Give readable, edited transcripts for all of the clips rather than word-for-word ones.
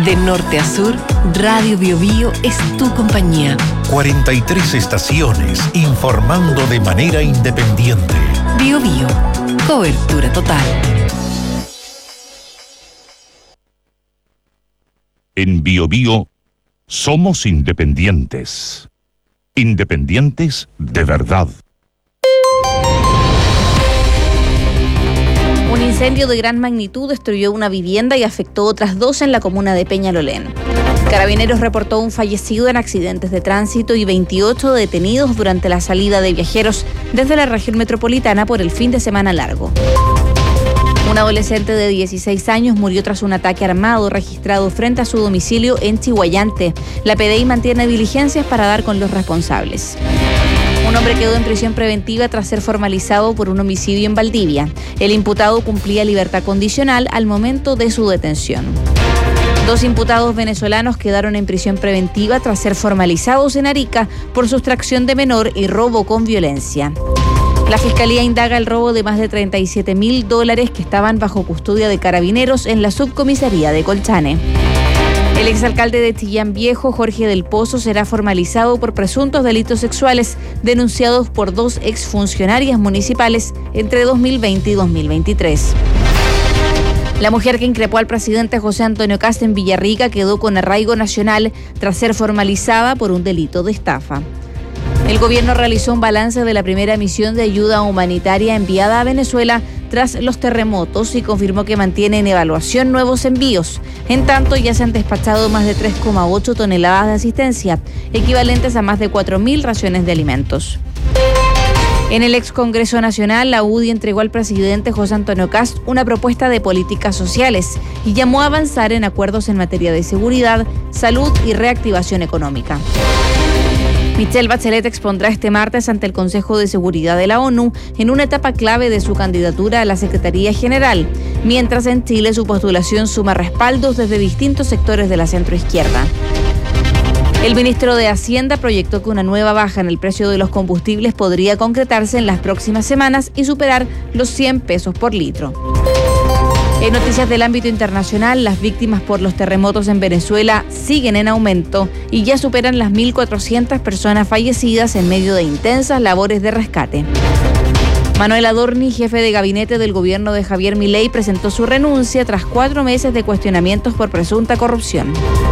De norte a sur, Radio Biobío es tu compañía. 43 estaciones informando de manera independiente. Biobío, cobertura total. En Biobío somos independientes. Independientes de verdad. Un incendio de gran magnitud destruyó una vivienda y afectó otras dos en la comuna de Peñalolén. Carabineros reportó un fallecido en accidentes de tránsito y 28 detenidos durante la salida de viajeros desde la región metropolitana por el fin de semana largo. Un adolescente de 16 años murió tras un ataque armado registrado frente a su domicilio en Chihuayante. La PDI mantiene diligencias para dar con los responsables. Un hombre quedó en prisión preventiva tras ser formalizado por un homicidio en Valdivia. El imputado cumplía libertad condicional al momento de su detención. 2 imputados venezolanos quedaron en prisión preventiva tras ser formalizados en Arica por sustracción de menor y robo con violencia. La Fiscalía indaga el robo de más de $37.000 que estaban bajo custodia de Carabineros en la subcomisaría de Colchane. El exalcalde de Chillán Viejo, Jorge del Pozo, será formalizado por presuntos delitos sexuales denunciados por 2 exfuncionarias municipales entre 2020 y 2023. La mujer que increpó al presidente José Antonio Kast en Villarrica quedó con arraigo nacional tras ser formalizada por un delito de estafa. El gobierno realizó un balance de la primera misión de ayuda humanitaria enviada a Venezuela tras los terremotos y confirmó que mantiene en evaluación nuevos envíos. En tanto, ya se han despachado más de 3,8 toneladas de asistencia, equivalentes a más de 4.000 raciones de alimentos. En el ex Congreso Nacional, la UDI entregó al presidente José Antonio Kast una propuesta de políticas sociales y llamó a avanzar en acuerdos en materia de seguridad, salud y reactivación económica. Michelle Bachelet expondrá este martes ante el Consejo de Seguridad de la ONU en una etapa clave de su candidatura a la Secretaría General, mientras en Chile su postulación suma respaldos desde distintos sectores de la centroizquierda. El ministro de Hacienda proyectó que una nueva baja en el precio de los combustibles podría concretarse en las próximas semanas y superar los 100 pesos por litro. En noticias del ámbito internacional, las víctimas por los terremotos en Venezuela siguen en aumento y ya superan las 1.400 personas fallecidas en medio de intensas labores de rescate. Manuel Adorni, jefe de gabinete del gobierno de Javier Milei, presentó su renuncia tras 4 meses de cuestionamientos por presunta corrupción.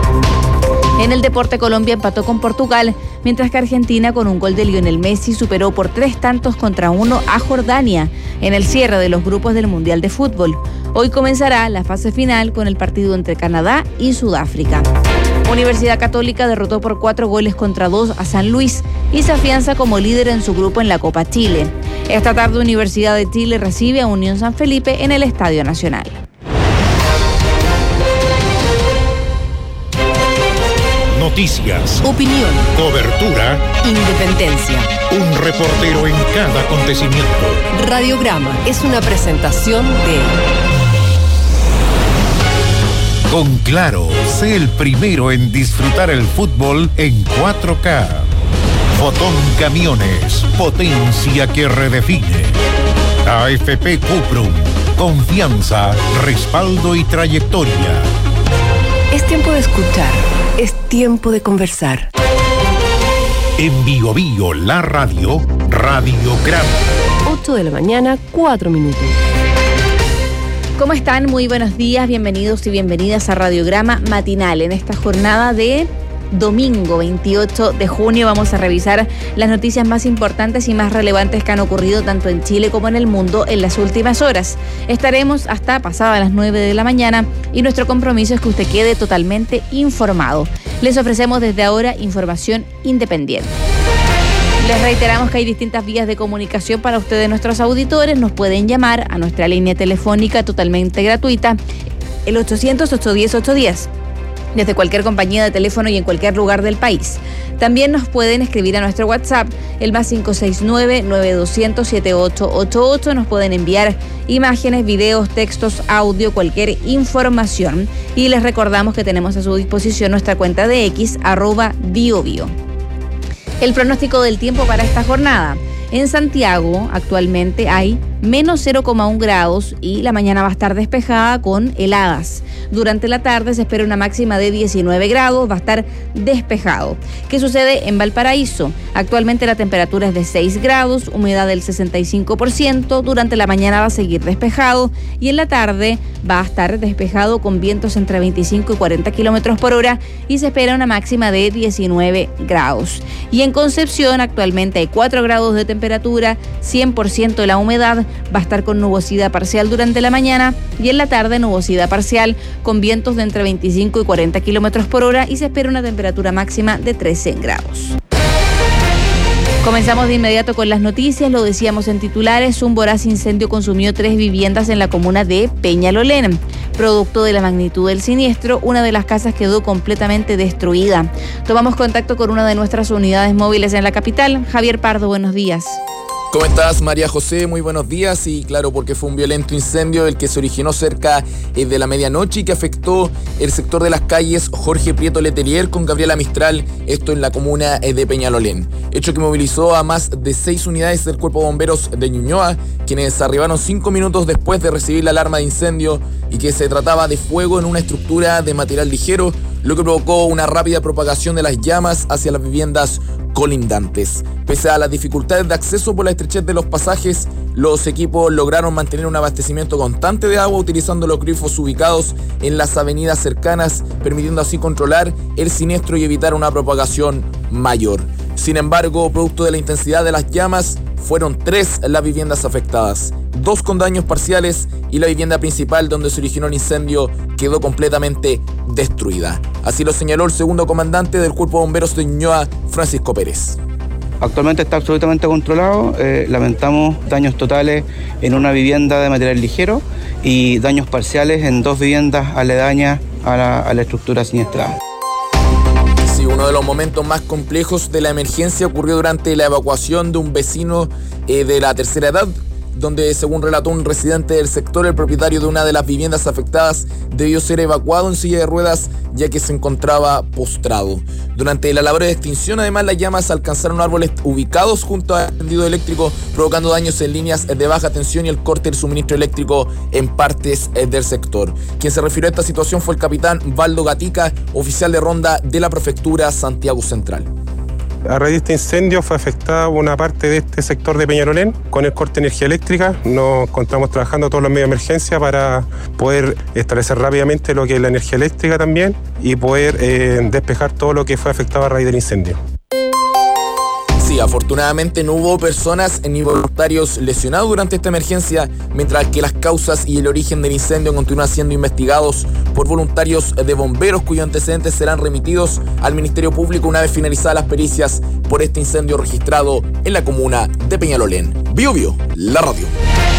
En el deporte, Colombia empató con Portugal, mientras que Argentina, con un gol de Lionel Messi, superó por 3-1 a Jordania en el cierre de los grupos del Mundial de Fútbol. Hoy comenzará la fase final con el partido entre Canadá y Sudáfrica. Universidad Católica derrotó por 4-2 a San Luis y se afianza como líder en su grupo en la Copa Chile. Esta tarde, Universidad de Chile recibe a Unión San Felipe en el Estadio Nacional. Noticias, Opinión, cobertura, independencia. un reportero en cada acontecimiento. Radiograma es una presentación de... Con Claro, sé el primero en disfrutar el fútbol en 4K. Fotón Camiones, potencia que redefine. AFP Cuprum, confianza, respaldo y trayectoria. Es tiempo de escuchar, es tiempo de conversar. En Biobío, la radio, Radiograma. 8 de la mañana, 4 minutos. ¿Cómo están? Muy buenos días, bienvenidos y bienvenidas a Radiograma Matinal. En esta jornada de domingo 28 de junio vamos a revisar las noticias más importantes y más relevantes que han ocurrido tanto en Chile como en el mundo en las últimas horas. Estaremos hasta pasadas las 9 de la mañana y nuestro compromiso es que usted quede totalmente informado. Les ofrecemos desde ahora información independiente. Les reiteramos que hay distintas vías de comunicación para ustedes, nuestros auditores. Nos pueden llamar a nuestra línea telefónica totalmente gratuita, el 800-810-810, desde cualquier compañía de teléfono y en cualquier lugar del país. También nos pueden escribir a nuestro WhatsApp, el más 569-9200-7888. Nos pueden enviar imágenes, videos, textos, audio, cualquier información. Y les recordamos que tenemos a su disposición nuestra cuenta de X, @biobio. El pronóstico del tiempo para esta jornada. En Santiago actualmente hay menos 0,1 grados y la mañana va a estar despejada con heladas. Durante la tarde se espera una máxima de 19 grados, va a estar despejado. ¿Qué sucede en Valparaíso? Actualmente la temperatura es de 6 grados, humedad del 65%, durante la mañana va a seguir despejado y en la tarde va a estar despejado con vientos entre 25 y 40 kilómetros por hora y se espera una máxima de 19 grados. Y en Concepción actualmente hay 4 grados de temperatura, 100% de la humedad, va a estar con nubosidad parcial durante la mañana y en la tarde nubosidad parcial con vientos de entre 25 y 40 kilómetros por hora y se espera una temperatura máxima de 13 grados. Comenzamos de inmediato con las noticias, lo decíamos en titulares, un voraz incendio consumió 3 viviendas en la comuna de Peñalolén. Producto de la magnitud del siniestro, una de las casas quedó completamente destruida. Tomamos contacto con una de nuestras unidades móviles en la capital. Javier Pardo, buenos días. ¿Cómo estás, María José? Muy buenos días. Y claro, porque fue un violento incendio el que se originó cerca de la medianoche y que afectó el sector de las calles Jorge Prieto Letelier con Gabriela Mistral, esto en la comuna de Peñalolén. Hecho que movilizó a más de 6 unidades del Cuerpo de Bomberos de Ñuñoa, quienes arribaron 5 minutos después de recibir la alarma de incendio y que se trataba de fuego en una estructura de material ligero, lo que provocó una rápida propagación de las llamas hacia las viviendas colindantes. Pese a las dificultades de acceso por la estrechez de los pasajes, los equipos lograron mantener un abastecimiento constante de agua utilizando los grifos ubicados en las avenidas cercanas, permitiendo así controlar el siniestro y evitar una propagación mayor. Sin embargo, producto de la intensidad de las llamas, fueron 3 las viviendas afectadas, 2 con daños parciales y la vivienda principal donde se originó el incendio quedó completamente destruida. Así lo señaló el segundo comandante del Cuerpo de Bomberos de Ñuñoa, Francisco Pérez. Actualmente está absolutamente controlado, lamentamos daños totales en una vivienda de material ligero y daños parciales en 2 viviendas aledañas a la estructura siniestrada. Sí, uno de los momentos más complejos de la emergencia ocurrió durante la evacuación de un vecino de la tercera edad, donde, según relató un residente del sector, el propietario de una de las viviendas afectadas debió ser evacuado en silla de ruedas ya que se encontraba postrado. Durante la labor de extinción, además, las llamas alcanzaron árboles ubicados junto al tendido eléctrico, provocando daños en líneas de baja tensión y el corte del suministro eléctrico en partes del sector. Quien se refirió a esta situación fue el capitán Valdo Gatica, oficial de ronda de la prefectura Santiago Central. A raíz de este incendio fue afectada una parte de este sector de Peñalolén con el corte de energía eléctrica. Nos encontramos trabajando todos los medios de emergencia para poder establecer rápidamente lo que es la energía eléctrica también y poder despejar todo lo que fue afectado a raíz del incendio. Sí, afortunadamente no hubo personas ni voluntarios lesionados durante esta emergencia, mientras que las causas y el origen del incendio continúan siendo investigados por voluntarios de bomberos cuyos antecedentes serán remitidos al Ministerio Público una vez finalizadas las pericias por este incendio registrado en la comuna de Peñalolén. Bio Bio, la radio.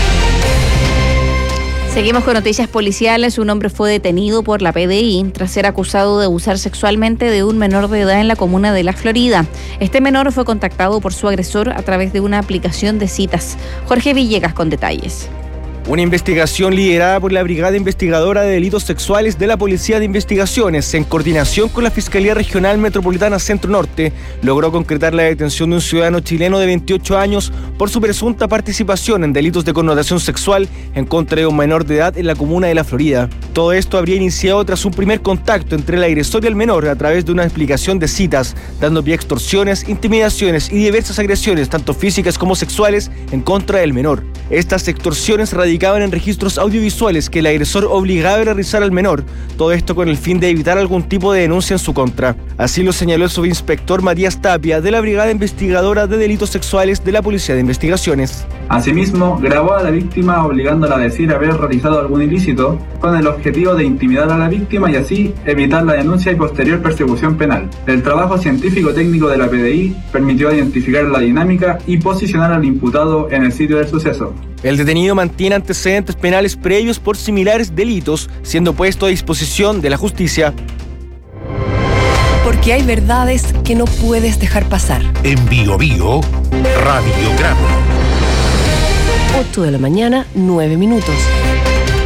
Seguimos con noticias policiales. Un hombre fue detenido por la PDI tras ser acusado de abusar sexualmente de un menor de edad en la comuna de La Florida. Este menor fue contactado por su agresor a través de una aplicación de citas. Jorge Villegas con detalles. Una investigación liderada por la Brigada Investigadora de Delitos Sexuales de la Policía de Investigaciones, en coordinación con la Fiscalía Regional Metropolitana Centro Norte, logró concretar la detención de un ciudadano chileno de 28 años por su presunta participación en delitos de connotación sexual en contra de un menor de edad en la comuna de La Florida. Todo esto habría iniciado tras un primer contacto entre el agresor y el menor a través de una explicación de citas, dando pie a extorsiones, intimidaciones y diversas agresiones, tanto físicas como sexuales, en contra del menor. Estas extorsiones radicaban en registros audiovisuales que el agresor obligaba a realizar al menor, todo esto con el fin de evitar algún tipo de denuncia en su contra. Así lo señaló el subinspector Matías Tapia de la Brigada Investigadora de Delitos Sexuales de la Policía de Investigaciones. Asimismo, grabó a la víctima obligándola a decir haber realizado algún ilícito con el objetivo de intimidar a la víctima y así evitar la denuncia y posterior persecución penal. El trabajo científico-técnico de la PDI permitió identificar la dinámica y posicionar al imputado en el sitio del suceso. El detenido mantiene antecedentes penales previos por similares delitos, siendo puesto a disposición de la justicia. Porque hay verdades que no puedes dejar pasar. En Bio Bio, radiograma. 8 de la mañana, 9 minutos.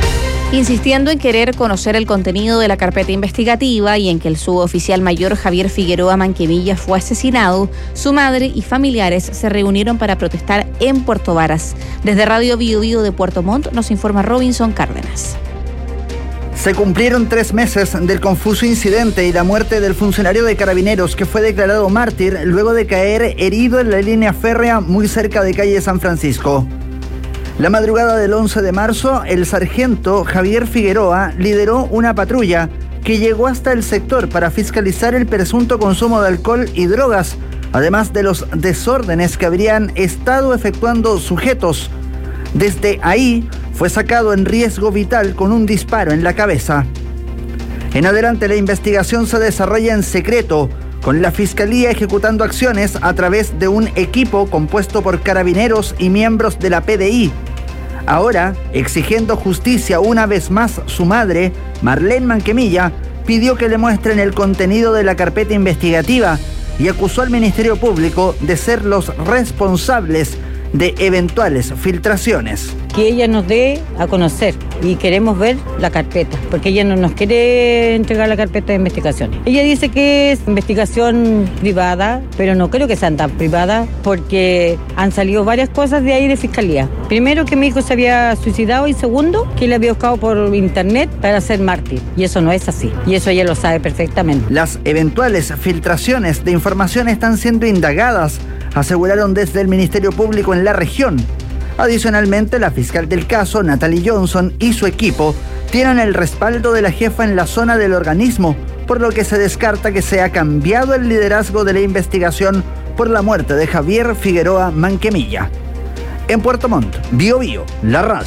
Insistiendo en querer conocer el contenido de la carpeta investigativa y en que el suboficial mayor Javier Figueroa Manquemilla fue asesinado, su madre y familiares se reunieron para protestar en Puerto Varas. Desde Radio Bio Bio de Puerto Montt nos informa Robinson Cárdenas. Se cumplieron 3 meses del confuso incidente y la muerte del funcionario de Carabineros que fue declarado mártir luego de caer herido en la línea férrea muy cerca de calle San Francisco. La madrugada del 11 de marzo, el sargento Javier Figueroa lideró una patrulla que llegó hasta el sector para fiscalizar el presunto consumo de alcohol y drogas, además de los desórdenes que habrían estado efectuando sujetos. Desde ahí fue sacado en riesgo vital con un disparo en la cabeza. En adelante, la investigación se desarrolla en secreto, con la Fiscalía ejecutando acciones a través de un equipo compuesto por carabineros y miembros de la PDI. Ahora, exigiendo justicia una vez más, su madre, Marlene Manquemilla, pidió que le muestren el contenido de la carpeta investigativa y acusó al Ministerio Público de ser los responsables de eventuales filtraciones. Que ella nos dé a conocer y queremos ver la carpeta, porque ella no nos quiere entregar la carpeta de investigaciones. Ella dice que es investigación privada, pero no creo que sean tan privadas, porque han salido varias cosas de ahí de fiscalía. Primero, que mi hijo se había suicidado, y segundo, que le había buscado por internet para ser mártir, y eso no es así, y eso ella lo sabe perfectamente. Las eventuales filtraciones de información están siendo indagadas, aseguraron desde el Ministerio Público en la región. Adicionalmente, la fiscal del caso, Natalie Johnson, y su equipo tienen el respaldo de la jefa en la zona del organismo, por lo que se descarta que se ha cambiado el liderazgo de la investigación por la muerte de Javier Figueroa Manquemilla. En Puerto Montt, Bio Bio, la radio.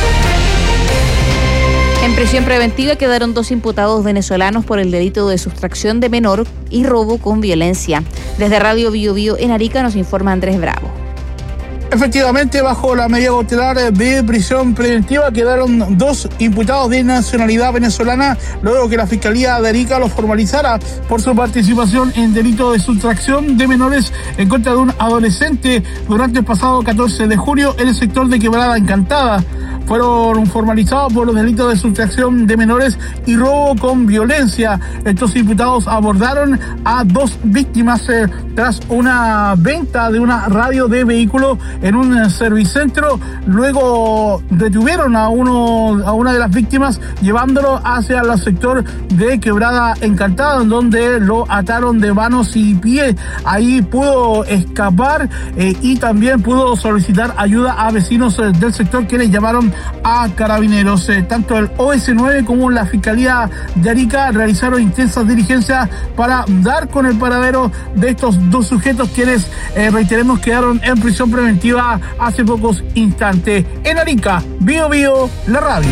En prisión preventiva quedaron 2 imputados venezolanos por el delito de sustracción de menor y robo con violencia. Desde Radio Bio Bio en Arica nos informa Andrés Bravo. Efectivamente, bajo la medida cautelar de prisión preventiva quedaron 2 imputados de nacionalidad venezolana luego que la Fiscalía de Arica los formalizara por su participación en delito de sustracción de menores en contra de un adolescente durante el pasado 14 de junio en el sector de Quebrada Encantada. Fueron formalizados por los delitos de sustracción de menores y robo con violencia. Estos imputados abordaron a 2 víctimas tras una venta de una radio de vehículo en un servicentro. Luego detuvieron a una de las víctimas llevándolo hacia el sector de Quebrada Encantada, en donde lo ataron de manos y pies. Ahí pudo escapar y también pudo solicitar ayuda a vecinos del sector, quienes llamaron a Carabineros. Tanto el OS9 como la Fiscalía de Arica realizaron intensas diligencias para dar con el paradero de estos 2 sujetos, quienes, reiteremos, quedaron en prisión preventiva hace pocos instantes. En Arica, Bio Bio, la radio.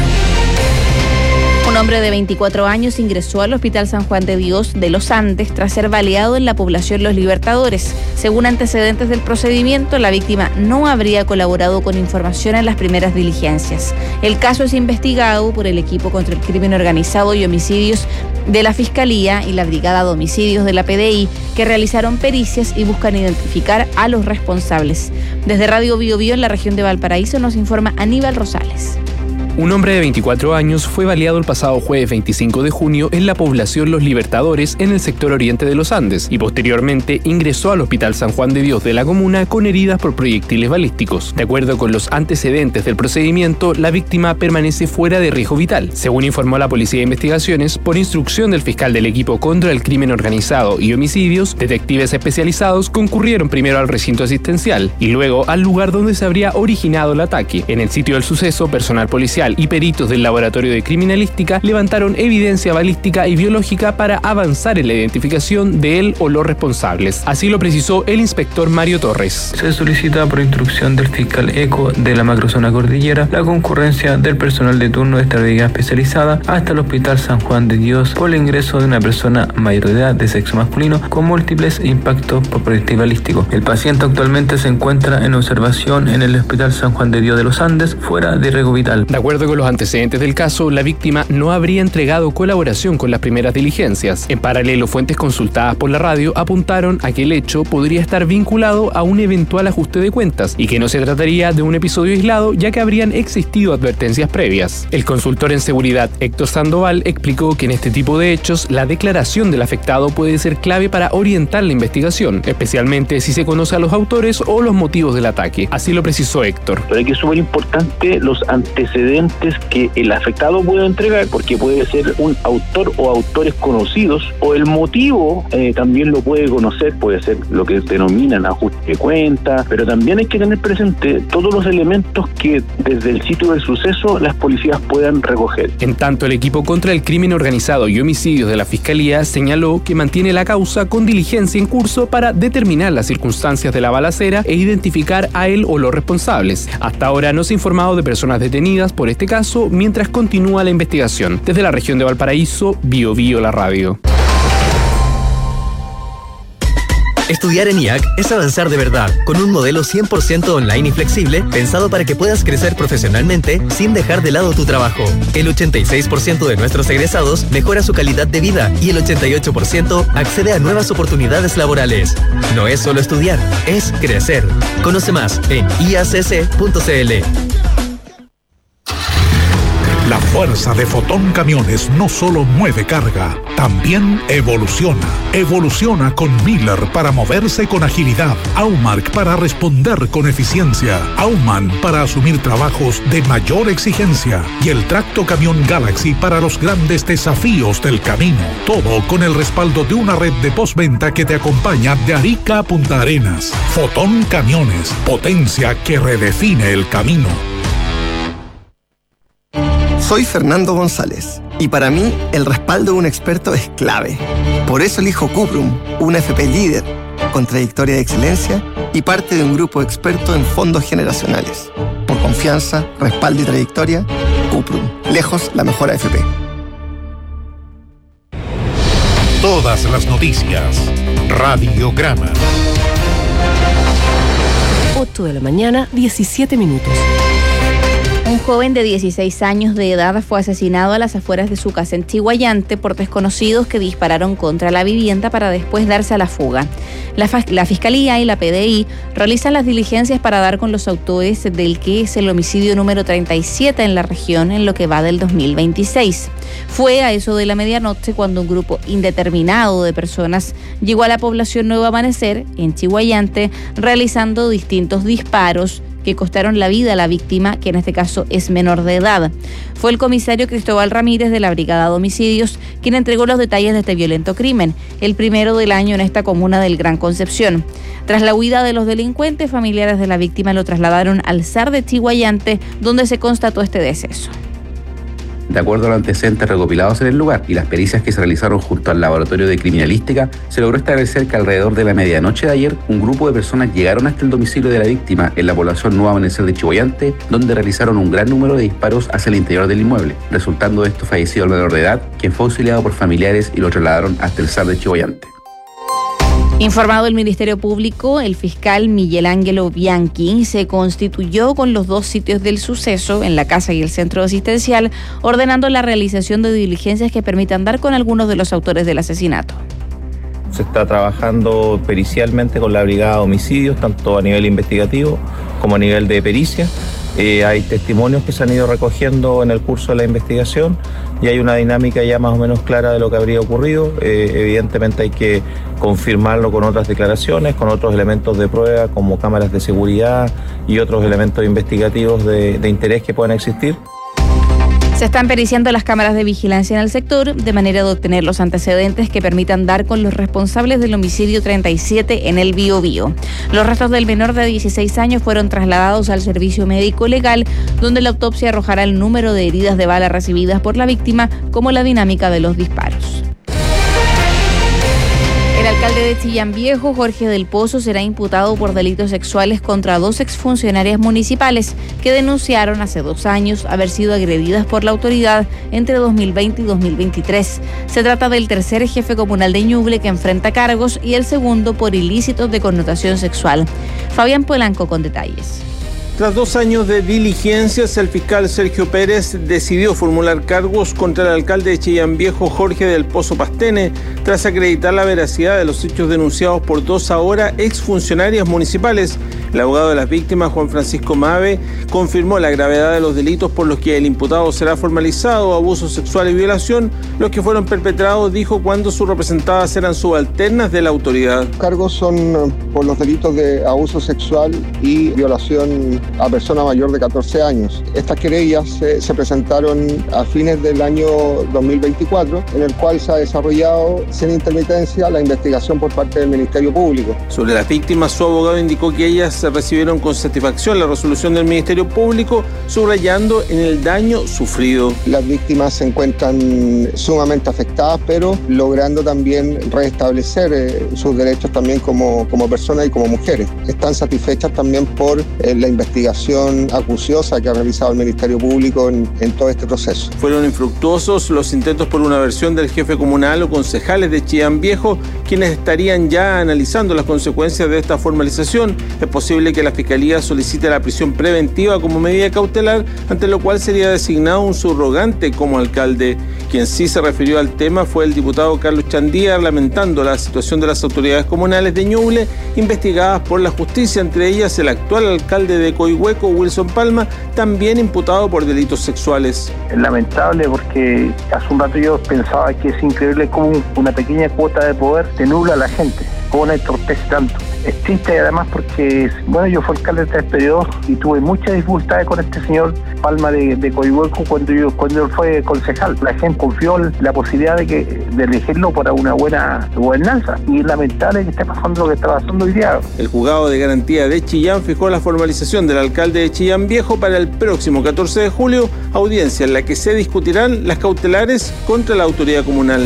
Un hombre de 24 años ingresó al Hospital San Juan de Dios de Los Andes tras ser baleado en la población Los Libertadores. Según antecedentes del procedimiento, la víctima no habría colaborado con información en las primeras diligencias. El caso es investigado por el equipo contra el crimen organizado y homicidios de la Fiscalía y la Brigada de Homicidios de la PDI, que realizaron pericias y buscan identificar a los responsables. Desde Radio Bio Bio en la región de Valparaíso nos informa Aníbal Rosales. Un hombre de 24 años fue baleado el pasado jueves 25 de junio en la población Los Libertadores, en el sector oriente de los Andes, y posteriormente ingresó al Hospital San Juan de Dios de la comuna con heridas por proyectiles balísticos. De acuerdo con los antecedentes del procedimiento, la víctima permanece fuera de riesgo vital. Según informó la Policía de Investigaciones, por instrucción del fiscal del equipo contra el crimen organizado y homicidios, detectives especializados concurrieron primero al recinto asistencial y luego al lugar donde se habría originado el ataque. En el sitio del suceso, personal policial y peritos del Laboratorio de Criminalística levantaron evidencia balística y biológica para avanzar en la identificación de él o los responsables. Así lo precisó el inspector Mario Torres. Se solicita por instrucción del fiscal ECO de la macrozona cordillera la concurrencia del personal de turno de esta brigada especializada hasta el Hospital San Juan de Dios por el ingreso de una persona mayor de edad de sexo masculino con múltiples impactos por proyectil balístico. El paciente actualmente se encuentra en observación en el Hospital San Juan de Dios de los Andes, fuera de riesgo vital. De acuerdo acuerdo con los antecedentes del caso, la víctima no habría entregado colaboración con las primeras diligencias. En paralelo, fuentes consultadas por la radio apuntaron a que el hecho podría estar vinculado a un eventual ajuste de cuentas y que no se trataría de un episodio aislado, ya que habrían existido advertencias previas. El consultor en seguridad Héctor Sandoval explicó que en este tipo de hechos la declaración del afectado puede ser clave para orientar la investigación, especialmente si se conoce a los autores o los motivos del ataque. Así lo precisó Héctor. Pero hay que súper importante los antecedentes que el afectado puede entregar, porque puede ser un autor o autores conocidos, o el motivo también lo puede conocer, puede ser lo que denominan ajuste de cuenta, pero también hay que tener presente todos los elementos que desde el sitio del suceso las policías puedan recoger. En tanto, el equipo contra el crimen organizado y homicidios de la Fiscalía señaló que mantiene la causa con diligencia en curso para determinar las circunstancias de la balacera e identificar a él o los responsables. Hasta ahora no se ha informado de personas detenidas por este caso mientras continúa la investigación. Desde la región de Valparaíso, BioBio la radio. Estudiar en IAC es avanzar de verdad, con un modelo 100% online y flexible, pensado para que puedas crecer profesionalmente sin dejar de lado tu trabajo. El 86% de nuestros egresados mejora su calidad de vida y el 88% accede a nuevas oportunidades laborales. No es solo estudiar, es crecer. Conoce más en iacc.cl. La fuerza de Fotón Camiones no solo mueve carga, también evoluciona. Evoluciona con Miller para moverse con agilidad, Aumark para responder con eficiencia, Aumann para asumir trabajos de mayor exigencia y el Tracto Camión Galaxy para los grandes desafíos del camino. Todo con el respaldo de una red de postventa que te acompaña de Arica a Punta Arenas. Fotón Camiones, potencia que redefine el camino. Soy Fernando González y para mí el respaldo de un experto es clave. Por eso elijo Cuprum, una FP líder, con trayectoria de excelencia y parte de un grupo experto en fondos generacionales. Por confianza, respaldo y trayectoria, Cuprum, lejos la mejor AFP. Todas las noticias, Radiograma. 8 de la mañana, 17 minutos. Un joven de 16 años de edad fue asesinado a las afueras de su casa en Chiguayante por desconocidos que dispararon contra la vivienda para después darse a la fuga. La Fiscalía y la PDI realizan las diligencias para dar con los autores del que es el homicidio número 37 en la región en lo que va del 2026. Fue a eso de la medianoche cuando un grupo indeterminado de personas llegó a la población Nuevo Amanecer, en Chiguayante, realizando distintos disparos que costaron la vida a la víctima, que en este caso es menor de edad. Fue el comisario Cristóbal Ramírez de la Brigada de Homicidios quien entregó los detalles de este violento crimen, el primero del año en esta comuna del Gran Concepción. Tras la huida de los delincuentes, familiares de la víctima lo trasladaron al SAR de Chiguayante, donde se constató este deceso. De acuerdo a los antecedentes recopilados en el lugar y las pericias que se realizaron junto al laboratorio de criminalística, se logró establecer que alrededor de la medianoche de ayer, un grupo de personas llegaron hasta el domicilio de la víctima en la población Nuevo Amanecer de Chiguayante, donde realizaron un gran número de disparos hacia el interior del inmueble, resultando de esto fallecido el menor de edad, quien fue auxiliado por familiares y lo trasladaron hasta el SAR de Chiguayante. Informado el Ministerio Público, el fiscal Miguel Ángelo Bianchi se constituyó con los dos sitios del suceso, en la casa y el centro asistencial, ordenando la realización de diligencias que permitan dar con algunos de los autores del asesinato. Se está trabajando pericialmente con la Brigada de Homicidios, tanto a nivel investigativo como a nivel de pericia. Hay testimonios que se han ido recogiendo en el curso de la investigación y hay una dinámica ya más o menos clara de lo que habría ocurrido. Evidentemente hay que confirmarlo con otras declaraciones, con otros elementos de prueba como cámaras de seguridad y otros elementos investigativos de interés que puedan existir. Se están periciando las cámaras de vigilancia en el sector de manera de obtener los antecedentes que permitan dar con los responsables del homicidio 37 en el Biobío. Los restos del menor de 16 años fueron trasladados al servicio médico legal, donde la autopsia arrojará el número de heridas de bala recibidas por la víctima, como la dinámica de los disparos. El alcalde de Chillán Viejo, Jorge del Pozo, será imputado por delitos sexuales contra dos exfuncionarias municipales que denunciaron hace 2 años haber sido agredidas por la autoridad entre 2020 y 2023. Se trata del tercer jefe comunal de Ñuble que enfrenta cargos y el segundo por ilícitos de connotación sexual. Fabián Polanco con detalles. Tras 2 años de diligencias, el fiscal Sergio Pérez decidió formular cargos contra el alcalde de Chillán Viejo, Jorge del Pozo Pastene, tras acreditar la veracidad de los hechos denunciados por 2 ahora exfuncionarias municipales. El abogado de las víctimas, Juan Francisco Mave, confirmó la gravedad de los delitos por los que el imputado será formalizado: abuso sexual y violación, los que fueron perpetrados, dijo, cuando sus representadas eran subalternas de la autoridad. Los cargos son por los delitos de abuso sexual y violación a persona mayor de 14 años. Estas querellas se presentaron a fines del año 2024, en el cual se ha desarrollado sin intermitencia la investigación por parte del Ministerio Público. Sobre las víctimas, su abogado indicó que ellas recibieron con satisfacción la resolución del Ministerio Público, subrayando en el daño sufrido. Las víctimas se encuentran sumamente afectadas, pero logrando también restablecer sus derechos también como personas y como mujeres. Están satisfechas también por la investigación acuciosa que ha realizado el Ministerio Público en todo este proceso. Fueron infructuosos los intentos por una versión del jefe comunal o concejales de Chillán Viejo, quienes estarían ya analizando las consecuencias de esta formalización. Es posible que la Fiscalía solicite la prisión preventiva como medida cautelar, ante lo cual sería designado un subrogante como alcalde. Quien sí se refirió al tema fue el diputado Carlos Chandía, lamentando la situación de las autoridades comunales de Ñuble, investigadas por la justicia, entre ellas el actual alcalde de Coihueco, Wilson Palma, también imputado por delitos sexuales. Es lamentable porque hace un rato yo pensaba que es increíble cómo una pequeña cuota de poder te nubla a la gente, cómo la entorpece tanto. Es triste además porque, bueno, yo fui alcalde de 3 periodos y tuve muchas dificultades con este señor Palma de Coihueco cuando él fue concejal. La gente confió en la posibilidad de elegirlo para una buena gobernanza, y es lamentable que esté pasando lo que está pasando hoy día. El juzgado de garantía de Chillán fijó la formalización del alcalde de Chillán Viejo para el próximo 14 de julio, audiencia en la que se discutirán las cautelares contra la autoridad comunal.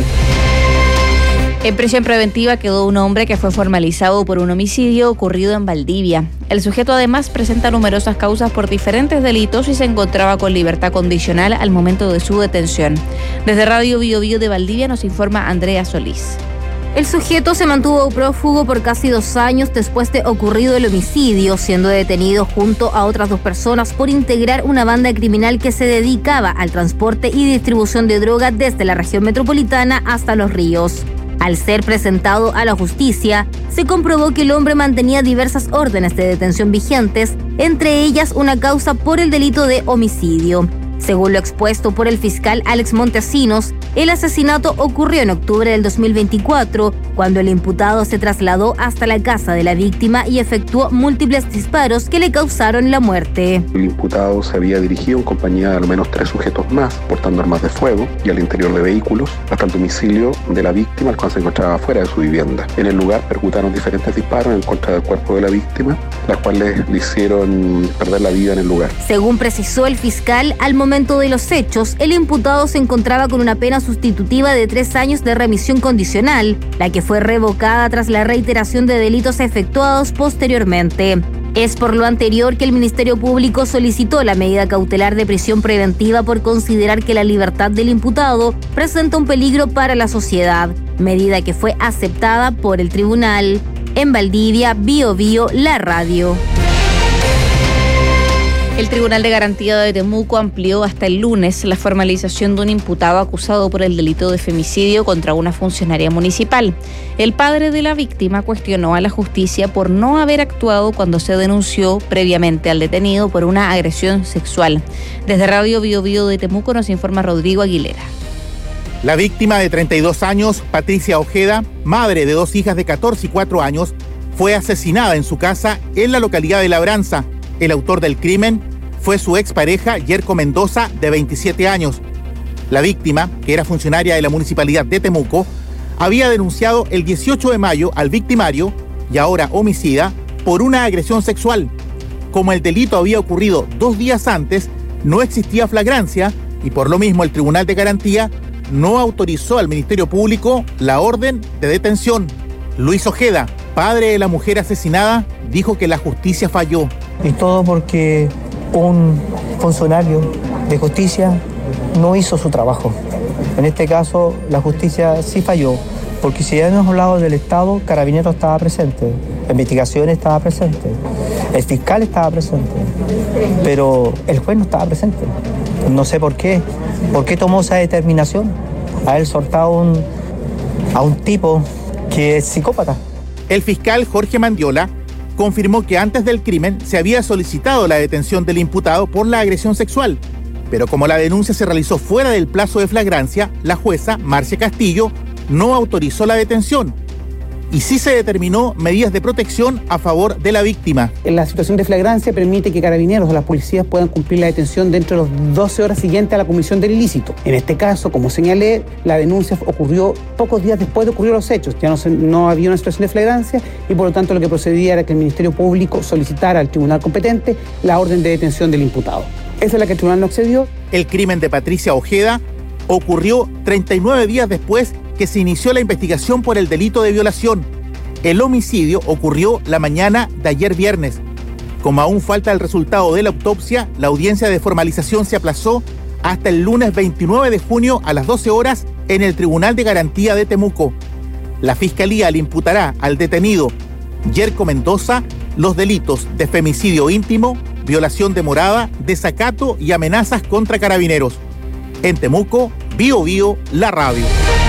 En prisión preventiva quedó un hombre que fue formalizado por un homicidio ocurrido en Valdivia. El sujeto además presenta numerosas causas por diferentes delitos y se encontraba con libertad condicional al momento de su detención. Desde Radio Bio Bio de Valdivia nos informa Andrea Solís. El sujeto se mantuvo prófugo por casi 2 años después de ocurrido el homicidio, siendo detenido junto a otras 2 personas por integrar una banda criminal que se dedicaba al transporte y distribución de droga desde la región metropolitana hasta Los Ríos. Al ser presentado a la justicia, se comprobó que el hombre mantenía diversas órdenes de detención vigentes, entre ellas una causa por el delito de homicidio. Según lo expuesto por el fiscal Alex Montesinos, el asesinato ocurrió en octubre del 2024, cuando el imputado se trasladó hasta la casa de la víctima y efectuó múltiples disparos que le causaron la muerte. El imputado se había dirigido en compañía de al menos 3 sujetos más, portando armas de fuego y al interior de vehículos, hasta el domicilio de la víctima, el cual se encontraba fuera de su vivienda. En el lugar percutaron diferentes disparos en contra del cuerpo de la víctima, las cuales le hicieron perder la vida en el lugar. Según precisó el fiscal, al momento de los hechos, el imputado se encontraba con una pena sustitutiva de 3 años de remisión condicional, la que fue revocada tras la reiteración de delitos efectuados posteriormente. Es por lo anterior que el Ministerio Público solicitó la medida cautelar de prisión preventiva por considerar que la libertad del imputado presenta un peligro para la sociedad, medida que fue aceptada por el tribunal. En Valdivia, Bio Bio, la radio. El Tribunal de Garantía de Temuco amplió hasta el lunes la formalización de un imputado acusado por el delito de femicidio contra una funcionaria municipal. El padre de la víctima cuestionó a la justicia por no haber actuado cuando se denunció previamente al detenido por una agresión sexual. Desde Radio Bio Bio de Temuco nos informa Rodrigo Aguilera. La víctima de 32 años, Patricia Ojeda, madre de 2 hijas de 14 y 4 años, fue asesinada en su casa en la localidad de Labranza. El autor del crimen fue su expareja, Yerko Mendoza, de 27 años. La víctima, que era funcionaria de la Municipalidad de Temuco, había denunciado el 18 de mayo al victimario, y ahora homicida, por una agresión sexual. Como el delito había ocurrido 2 días antes, no existía flagrancia y por lo mismo el Tribunal de Garantía no autorizó al Ministerio Público la orden de detención. Luis Ojeda, padre de la mujer asesinada, dijo que la justicia falló. Y todo porque un funcionario de justicia no hizo su trabajo. En este caso, la justicia sí falló, porque si ya hemos hablado del Estado, Carabineros estaba presente, la investigación estaba presente, el fiscal estaba presente. pero el juez no estaba presente. No sé por qué tomó esa determinación, haber soltado a un tipo que es psicópata. El fiscal Jorge Mandiola confirmó que antes del crimen se había solicitado la detención del imputado por la agresión sexual, pero como la denuncia se realizó fuera del plazo de flagrancia, la jueza Marcia Castillo no autorizó la detención y sí se determinó medidas de protección a favor de la víctima. En la situación de flagrancia permite que carabineros o las policías puedan cumplir la detención dentro de las 12 horas siguientes a la comisión del ilícito. En este caso, como señalé, la denuncia ocurrió pocos días después de ocurrir los hechos. Ya no había una situación de flagrancia y por lo tanto lo que procedía era que el Ministerio Público solicitara al tribunal competente la orden de detención del imputado. Esa es la que el tribunal no accedió. El crimen de Patricia Ojeda ocurrió 39 días después que se inició la investigación por el delito de violación. El homicidio ocurrió la mañana de ayer viernes. Como aún falta el resultado de la autopsia, la audiencia de formalización se aplazó hasta el lunes 29 de junio a las 12 horas en el Tribunal de Garantía de Temuco. La Fiscalía le imputará al detenido Yerko Mendoza los delitos de femicidio íntimo, violación de morada, desacato y amenazas contra carabineros. En Temuco, Bío Bío, la radio.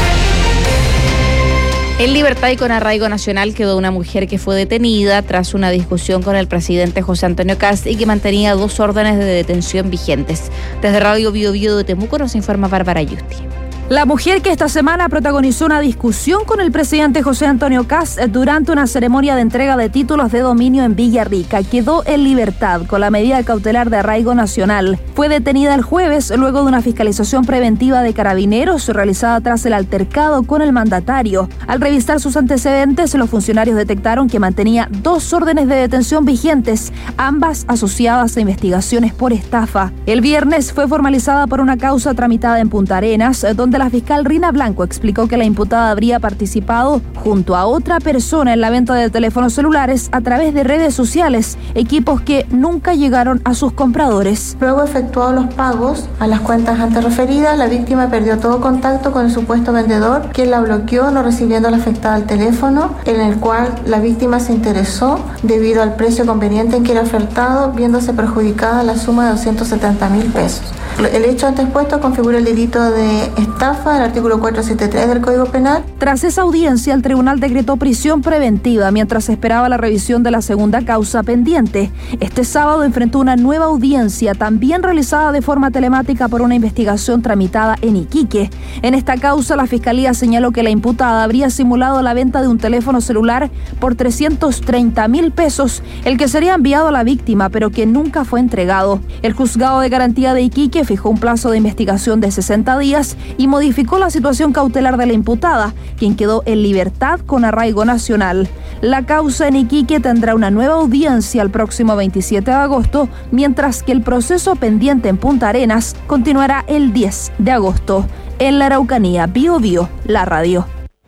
En libertad y con arraigo nacional quedó una mujer que fue detenida tras una discusión con el presidente José Antonio Kast y que mantenía 2 órdenes de detención vigentes. Desde Radio Bío Bío de Temuco nos informa Bárbara Yusti. La mujer que esta semana protagonizó una discusión con el presidente José Antonio Kast durante una ceremonia de entrega de títulos de dominio en Villarrica quedó en libertad con la medida cautelar de arraigo nacional. Fue detenida el jueves luego de una fiscalización preventiva de carabineros realizada tras el altercado con el mandatario. Al revisar sus antecedentes, los funcionarios detectaron que mantenía 2 órdenes de detención vigentes, ambas asociadas a investigaciones por estafa. El viernes fue formalizada por una causa tramitada en Punta Arenas, donde la fiscal Rina Blanco explicó que la imputada habría participado junto a otra persona en la venta de teléfonos celulares a través de redes sociales, equipos que nunca llegaron a sus compradores. Luego efectuado los pagos a las cuentas antes referidas, la víctima perdió todo contacto con el supuesto vendedor, quien la bloqueó, no recibiendo a la afectada el teléfono, en el cual la víctima se interesó debido al precio conveniente en que era ofertado, viéndose perjudicada la suma de 270.000 pesos. El hecho antes puesto configura el delito de estafa, el artículo 473 del Código Penal. Tras esa audiencia, el tribunal decretó prisión preventiva mientras se esperaba la revisión de la segunda causa pendiente. Este sábado enfrentó una nueva audiencia, también realizada de forma telemática por una investigación tramitada en Iquique. En esta causa, la Fiscalía señaló que la imputada habría simulado la venta de un teléfono celular por 330.000 pesos, el que sería enviado a la víctima, pero que nunca fue entregado. El juzgado de garantía de Iquique fijó un plazo de investigación de 60 días y modificó la situación cautelar de la imputada, quien quedó en libertad con arraigo nacional. La causa en Iquique tendrá una nueva audiencia el próximo 27 de agosto, mientras que el proceso pendiente en Punta Arenas continuará el 10 de agosto. En la Araucanía, Bío Bío, la radio.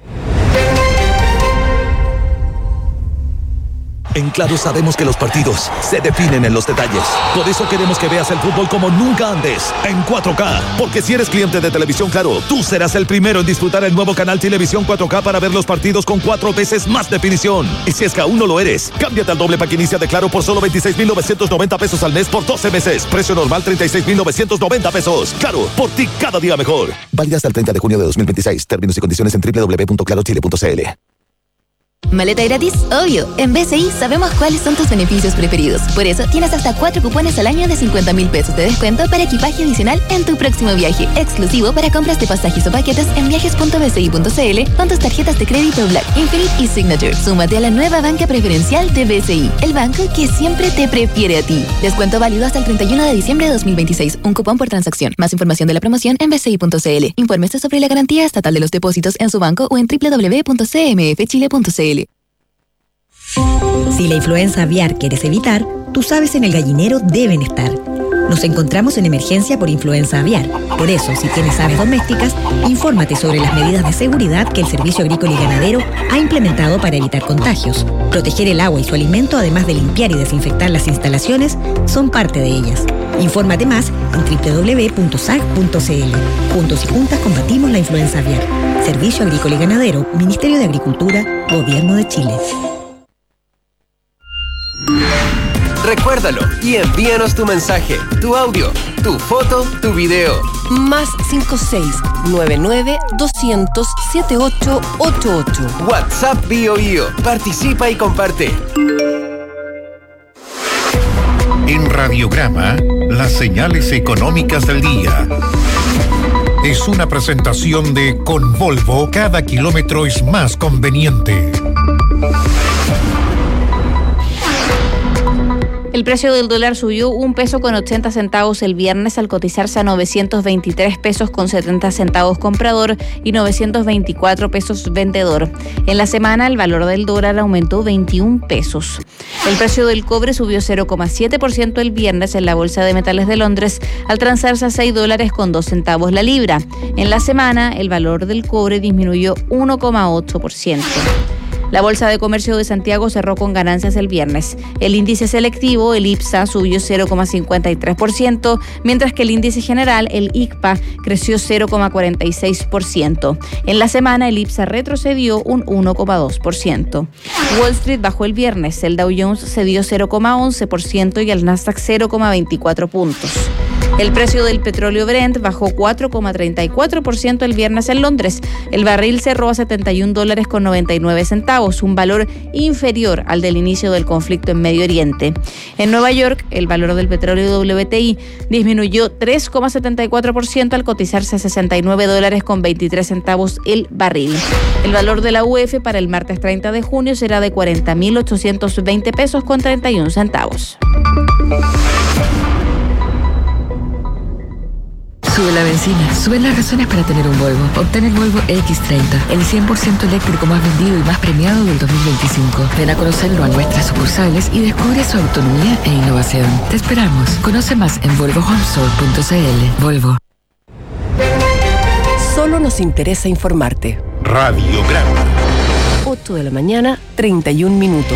En Claro sabemos que los partidos se definen en los detalles. Por eso queremos que veas el fútbol como nunca antes, en 4K. Porque si eres cliente de Televisión Claro, tú serás el primero en disfrutar el nuevo canal Televisión 4K para ver los partidos con 4 veces más definición. Y si es que aún no lo eres, cámbiate al doble pack inicia de Claro por solo 26.990 pesos al mes por 12 meses. Precio normal 36.990 pesos. Claro, por ti cada día mejor. Válida hasta el 30 de junio de 2026. Términos y condiciones en www.clarochile.cl. ¿Maleta gratis? Obvio. En BCI sabemos cuáles son tus beneficios preferidos. Por eso tienes hasta 4 cupones al año de 50.000 pesos de descuento para equipaje adicional en tu próximo viaje. Exclusivo para compras de pasajes o paquetes en viajes.bci.cl con tus tarjetas de crédito Black, Infinite y Signature. Súmate a la nueva banca preferencial de BCI, el banco que siempre te prefiere a ti. Descuento válido hasta el 31 de diciembre de 2026. Un cupón por transacción. Más información de la promoción en bci.cl. Infórmese sobre la garantía estatal de los depósitos en su banco o en www.cmfchile.cl. Si la influenza aviar quieres evitar, tus aves en el gallinero deben estar. Nos encontramos en emergencia por influenza aviar. Por eso, si tienes aves domésticas, infórmate sobre las medidas de seguridad que el Servicio Agrícola y Ganadero ha implementado para evitar contagios. Proteger el agua y su alimento, además de limpiar y desinfectar las instalaciones, son parte de ellas. Infórmate más en www.sag.cl. Juntos y juntas combatimos la influenza aviar. Servicio Agrícola y Ganadero, Ministerio de Agricultura, Gobierno de Chile. Recuérdalo y envíanos tu mensaje, tu audio, tu foto, tu video. Más 56-99-200-7888. WhatsApp BioBio. Participa y comparte. En Radiograma, las señales económicas del día. Es una presentación de Con Volvo, cada kilómetro es más conveniente. El precio del dólar subió 1 peso con 80 centavos el viernes al cotizarse a 923 pesos con 70 centavos comprador y 924 pesos vendedor. En la semana el valor del dólar aumentó 21 pesos. El precio del cobre subió 0,7% el viernes en la Bolsa de Metales de Londres al transarse a $6 con 2 centavos la libra. En la semana el valor del cobre disminuyó 1,8%. La Bolsa de Comercio de Santiago cerró con ganancias el viernes. El índice selectivo, el IPSA, subió 0,53%, mientras que el índice general, el ICPA, creció 0,46%. En la semana, el IPSA retrocedió un 1,2%. Wall Street bajó el viernes. El Dow Jones cedió 0,11% y el Nasdaq 0,24 puntos. El precio del petróleo Brent bajó 4,34% el viernes en Londres. El barril cerró a $71 con 99 centavos, un valor inferior al del inicio del conflicto en Medio Oriente. En Nueva York, el valor del petróleo WTI disminuyó 3,74% al cotizarse a $69 con 23 centavos el barril. El valor de la UF para el martes 30 de junio será de 40.820 pesos con 31 centavos. Sube la benzina, suben las razones para tener un Volvo. Obtén el Volvo X30, el 100% eléctrico más vendido y más premiado del 2025. Ven a conocerlo a nuestras sucursales y descubre su autonomía e innovación. Te esperamos. Conoce más en volvohomesol.cl. Volvo. Solo nos interesa informarte. Radiograma. 8 de la mañana, 31 minutos.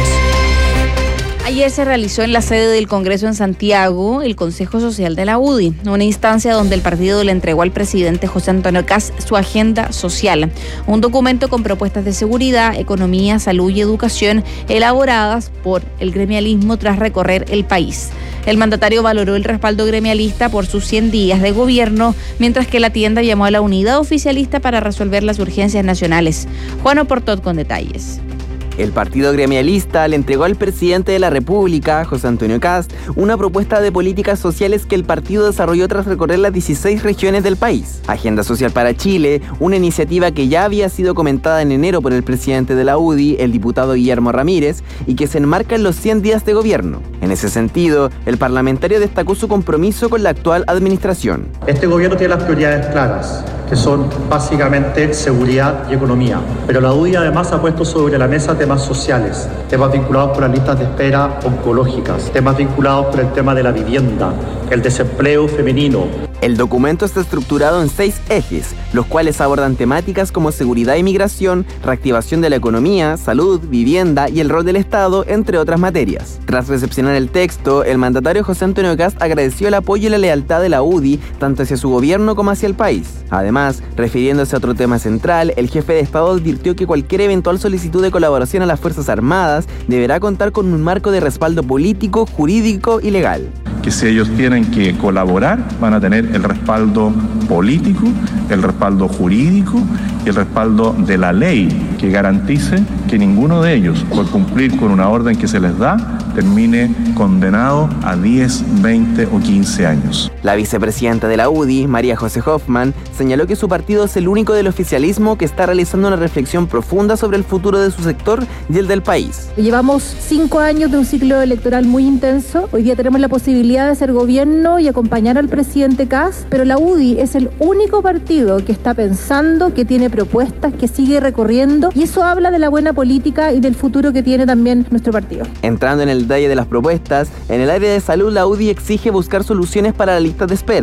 Ayer se realizó en la sede del Congreso en Santiago el Consejo Social de la UDI, una instancia donde el partido le entregó al presidente José Antonio Kast su agenda social, un documento con propuestas de seguridad, economía, salud y educación elaboradas por el gremialismo tras recorrer el país. El mandatario valoró el respaldo gremialista por sus 100 días de gobierno, mientras que la tienda llamó a la unidad oficialista para resolver las urgencias nacionales. Juan Oportot con detalles. El partido gremialista le entregó al presidente de la República, José Antonio Kast, una propuesta de políticas sociales que el partido desarrolló tras recorrer las 16 regiones del país. Agenda Social para Chile, una iniciativa que ya había sido comentada en enero por el presidente de la UDI, el diputado Guillermo Ramírez, y que se enmarca en los 100 días de gobierno. En ese sentido, el parlamentario destacó su compromiso con la actual administración. Este gobierno tiene las prioridades claras, que son básicamente seguridad y economía. Pero la UDI además ha puesto sobre la mesa temas sociales, temas vinculados con las listas de espera oncológicas, temas vinculados con el tema de la vivienda, el desempleo femenino. El documento está estructurado en 6 ejes, los cuales abordan temáticas como seguridad y migración, reactivación de la economía, salud, vivienda y el rol del Estado, entre otras materias. Tras recepcionar el texto, el mandatario José Antonio Kast agradeció el apoyo y la lealtad de la UDI, tanto hacia su gobierno como hacia el país. Además, refiriéndose a otro tema central, el jefe de Estado advirtió que cualquier eventual solicitud de colaboración a las Fuerzas Armadas deberá contar con un marco de respaldo político, jurídico y legal. Que si ellos tienen que colaborar, van a tener el respaldo político, el respaldo jurídico y el respaldo de la ley que garantice que ninguno de ellos, por cumplir con una orden que se les da, termine condenado a 10, 20 o 15 años. La vicepresidenta de la UDI, María José Hoffman, señaló que su partido es el único del oficialismo que está realizando una reflexión profunda sobre el futuro de su sector y el del país. Llevamos 5 años de un ciclo electoral muy intenso. Hoy día tenemos la posibilidad de ser gobierno y acompañar al presidente Kast, pero la UDI es el único partido que está pensando, que tiene propuestas, que sigue recorriendo, y eso habla de la buena política y del futuro que tiene también nuestro partido. Entrando en el detalle de las propuestas, en el área de salud la UDI exige buscar soluciones para la lista de esperas.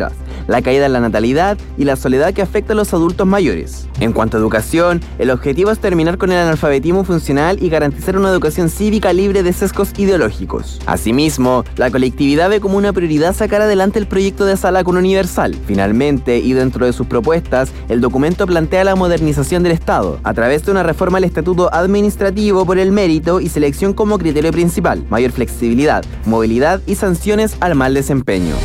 la caída en la natalidad y la soledad que afecta a los adultos mayores. En cuanto a educación, el objetivo es terminar con el analfabetismo funcional y garantizar una educación cívica libre de sesgos ideológicos. Asimismo, la colectividad ve como una prioridad sacar adelante el proyecto de sala cuna universal. Finalmente, y dentro de sus propuestas, el documento plantea la modernización del Estado, a través de una reforma al estatuto administrativo por el mérito y selección como criterio principal, mayor flexibilidad, movilidad y sanciones al mal desempeño.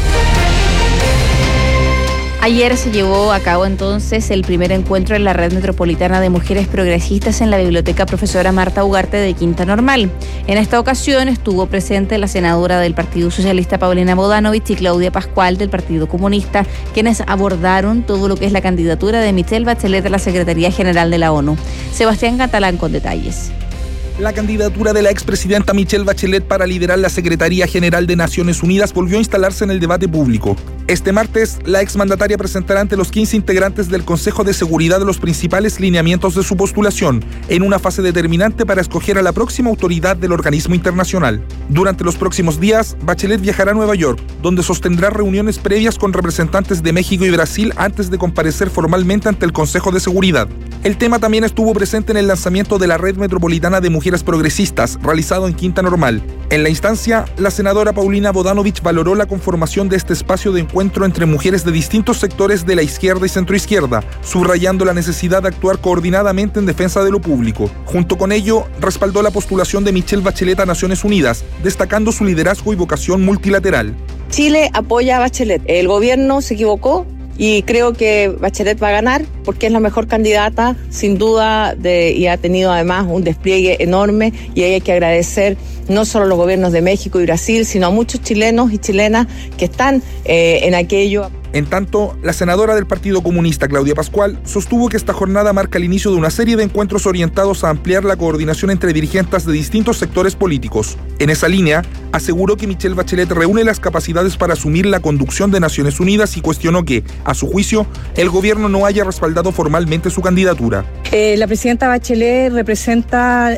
Ayer se llevó a cabo entonces el primer encuentro en la Red Metropolitana de Mujeres Progresistas en la Biblioteca Profesora Marta Ugarte de Quinta Normal. En esta ocasión estuvo presente la senadora del Partido Socialista Paulina Bodanovich y Claudia Pascual del Partido Comunista, quienes abordaron todo lo que es la candidatura de Michelle Bachelet a la Secretaría General de la ONU. Sebastián Catalán con detalles. La candidatura de la expresidenta Michelle Bachelet para liderar la Secretaría General de Naciones Unidas volvió a instalarse en el debate público. Este martes, la exmandataria presentará ante los 15 integrantes del Consejo de Seguridad los principales lineamientos de su postulación, en una fase determinante para escoger a la próxima autoridad del organismo internacional. Durante los próximos días, Bachelet viajará a Nueva York, donde sostendrá reuniones previas con representantes de México y Brasil antes de comparecer formalmente ante el Consejo de Seguridad. El tema también estuvo presente en el lanzamiento de la Red Metropolitana de Mujeres Progresistas, realizado en Quinta Normal. En la instancia, la senadora Paulina Bodanovich valoró la conformación de este espacio de encuentro entre mujeres de distintos sectores de la izquierda y centroizquierda, subrayando la necesidad de actuar coordinadamente en defensa de lo público. Junto con ello, respaldó la postulación de Michelle Bachelet a Naciones Unidas, destacando su liderazgo y vocación multilateral. Chile apoya a Bachelet. El gobierno se equivocó y creo que Bachelet va a ganar porque es la mejor candidata, sin duda, y ha tenido además un despliegue enorme, y hay que agradecer no solo a los gobiernos de México y Brasil, sino a muchos chilenos y chilenas que están en aquello. En tanto, la senadora del Partido Comunista, Claudia Pascual, sostuvo que esta jornada marca el inicio de una serie de encuentros orientados a ampliar la coordinación entre dirigentes de distintos sectores políticos. En esa línea, aseguró que Michelle Bachelet reúne las capacidades para asumir la conducción de Naciones Unidas y cuestionó que, a su juicio, el gobierno no haya respaldado formalmente su candidatura. La presidenta Bachelet representa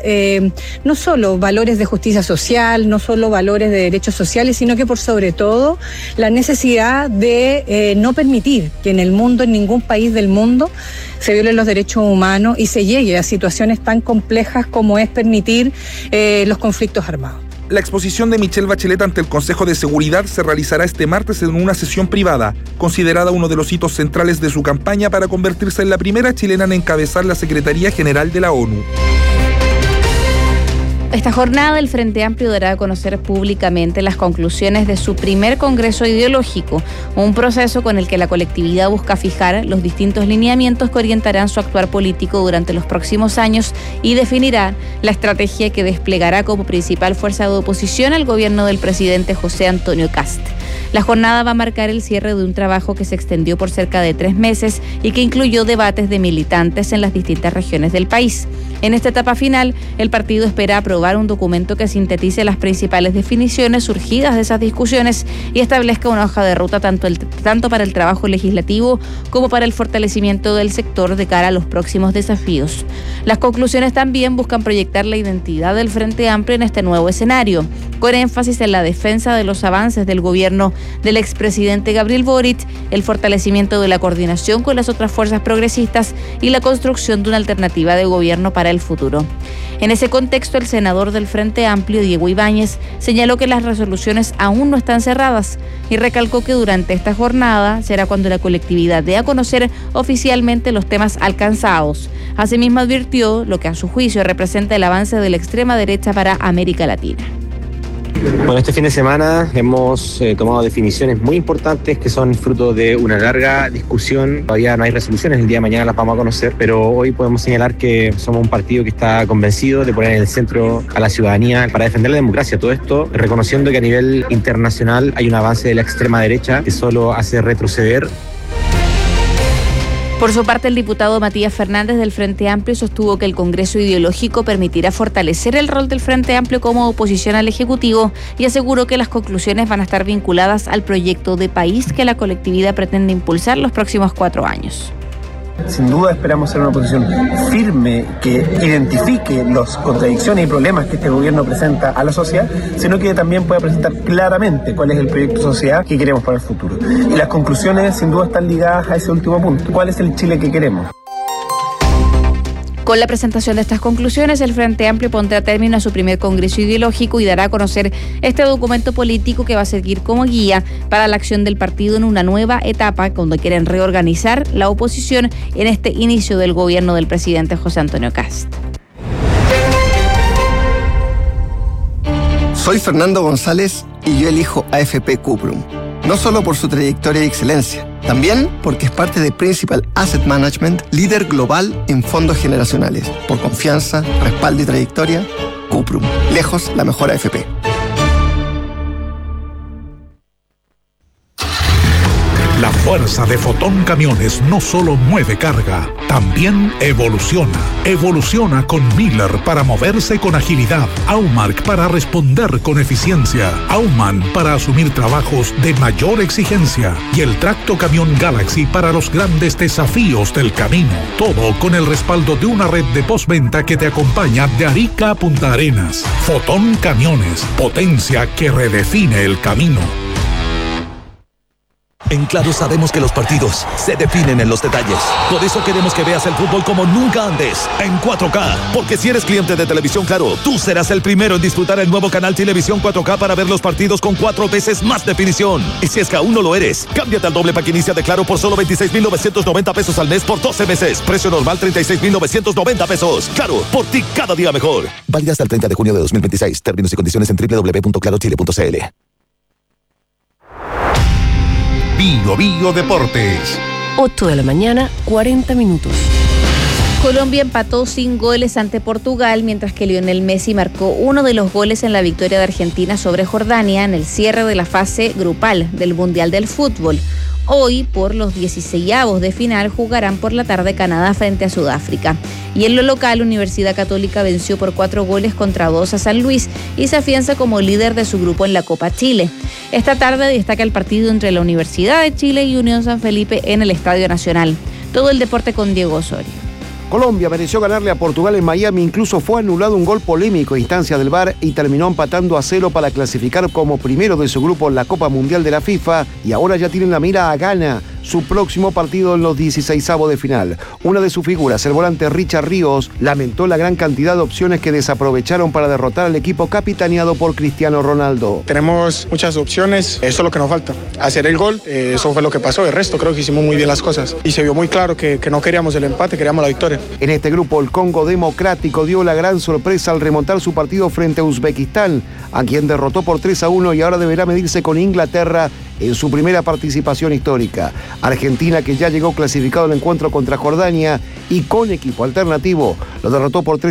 no solo valores de justicia social, no solo valores de derechos sociales, sino que por sobre todo la necesidad de no permitir que en el mundo, en ningún país del mundo, se violen los derechos humanos y se llegue a situaciones tan complejas como es permitir los conflictos armados. La exposición de Michelle Bachelet ante el Consejo de Seguridad se realizará este martes en una sesión privada, considerada uno de los hitos centrales de su campaña para convertirse en la primera chilena en encabezar la Secretaría General de la ONU. Esta jornada el Frente Amplio dará a conocer públicamente las conclusiones de su primer Congreso Ideológico, un proceso con el que la colectividad busca fijar los distintos lineamientos que orientarán su actuar político durante los próximos años y definirá la estrategia que desplegará como principal fuerza de oposición al gobierno del presidente José Antonio Kast. La jornada va a marcar el cierre de un trabajo que se extendió por cerca de 3 meses y que incluyó debates de militantes en las distintas regiones del país. En esta etapa final, el partido espera aprobar un documento que sintetice las principales definiciones surgidas de esas discusiones y establezca una hoja de ruta tanto para el trabajo legislativo como para el fortalecimiento del sector de cara a los próximos desafíos. Las conclusiones también buscan proyectar la identidad del Frente Amplio en este nuevo escenario, con énfasis en la defensa de los avances del gobierno del expresidente Gabriel Boric, el fortalecimiento de la coordinación con las otras fuerzas progresistas y la construcción de una alternativa de gobierno para el futuro. En ese contexto, el senador del Frente Amplio, Diego Ibáñez, señaló que las resoluciones aún no están cerradas y recalcó que durante esta jornada será cuando la colectividad dé a conocer oficialmente los temas alcanzados. Asimismo, advirtió lo que a su juicio representa el avance de la extrema derecha para América Latina. Bueno, este fin de semana hemos tomado definiciones muy importantes que son fruto de una larga discusión. Todavía no hay resoluciones, el día de mañana las vamos a conocer, pero hoy podemos señalar que somos un partido que está convencido de poner en el centro a la ciudadanía para defender la democracia. Todo esto reconociendo que a nivel internacional hay un avance de la extrema derecha que solo hace retroceder. Por su parte, el diputado Matías Fernández del Frente Amplio sostuvo que el Congreso Ideológico permitirá fortalecer el rol del Frente Amplio como oposición al Ejecutivo y aseguró que las conclusiones van a estar vinculadas al proyecto de país que la colectividad pretende impulsar los próximos 4 años. Sin duda esperamos ser una oposición firme que identifique las contradicciones y problemas que este gobierno presenta a la sociedad, sino que también pueda presentar claramente cuál es el proyecto de sociedad que queremos para el futuro. Y las conclusiones sin duda están ligadas a ese último punto. ¿Cuál es el Chile que queremos? Con la presentación de estas conclusiones, el Frente Amplio pondrá término a su primer congreso ideológico y dará a conocer este documento político que va a servir como guía para la acción del partido en una nueva etapa cuando quieren reorganizar la oposición en este inicio del gobierno del presidente José Antonio Kast. Soy Fernando González y yo elijo AFP Cuprum. No solo por su trayectoria y excelencia, también porque es parte de Principal Asset Management, líder global en fondos generacionales. Por confianza, respaldo y trayectoria, Cuprum. Lejos la mejor AFP. La fuerza de Fotón Camiones no solo mueve carga, también evoluciona. Evoluciona con Miller para moverse con agilidad, Aumark para responder con eficiencia, Aumann para asumir trabajos de mayor exigencia y el Tracto Camión Galaxy para los grandes desafíos del camino. Todo con el respaldo de una red de postventa que te acompaña de Arica a Punta Arenas. Fotón Camiones, potencia que redefine el camino. En Claro sabemos que los partidos se definen en los detalles. Por eso queremos que veas el fútbol como nunca antes, en 4K. Porque si eres cliente de Televisión Claro, tú serás el primero en disfrutar el nuevo canal Televisión 4K para ver los partidos con 4 veces más definición. Y si es que aún no lo eres, cámbiate al doble pack inicia de Claro por solo 26,990 pesos al mes por 12 meses. Precio normal 36,990 pesos. Claro, por ti cada día mejor. Válida hasta el 30 de junio de 2026. Términos y condiciones en www.clarochile.cl. Bio Bio Deportes. 8 de la mañana, 40 minutos. Colombia empató sin goles ante Portugal, mientras que Lionel Messi marcó uno de los goles en la victoria de Argentina sobre Jordania en el cierre de la fase grupal del Mundial del Fútbol. Hoy, por los 16avos de final, jugarán por la tarde Canadá frente a Sudáfrica. Y en lo local, Universidad Católica venció por 4-2 a San Luis y se afianza como líder de su grupo en la Copa Chile. Esta tarde destaca el partido entre la Universidad de Chile y Unión San Felipe en el Estadio Nacional. Todo el deporte con Diego Osorio. Colombia mereció ganarle a Portugal en Miami, incluso fue anulado un gol polémico a instancia del VAR y terminó empatando a 0 para clasificar como primero de su grupo en la Copa Mundial de la FIFA y ahora ya tienen la mira a Ghana, su próximo partido en los 16avos de final. Una de sus figuras, el volante Richard Ríos, lamentó la gran cantidad de opciones que desaprovecharon para derrotar al equipo capitaneado por Cristiano Ronaldo. Tenemos muchas opciones, eso es lo que nos falta, hacer el gol, eso fue lo que pasó, el resto creo que hicimos muy bien las cosas y se vio muy claro que no queríamos el empate, queríamos la victoria. En este grupo, el Congo Democrático dio la gran sorpresa al remontar su partido frente a Uzbekistán, a quien derrotó por 3-1 y ahora deberá medirse con Inglaterra en su primera participación histórica. Argentina, que ya llegó clasificado al encuentro contra Jordania y con equipo alternativo, lo derrotó por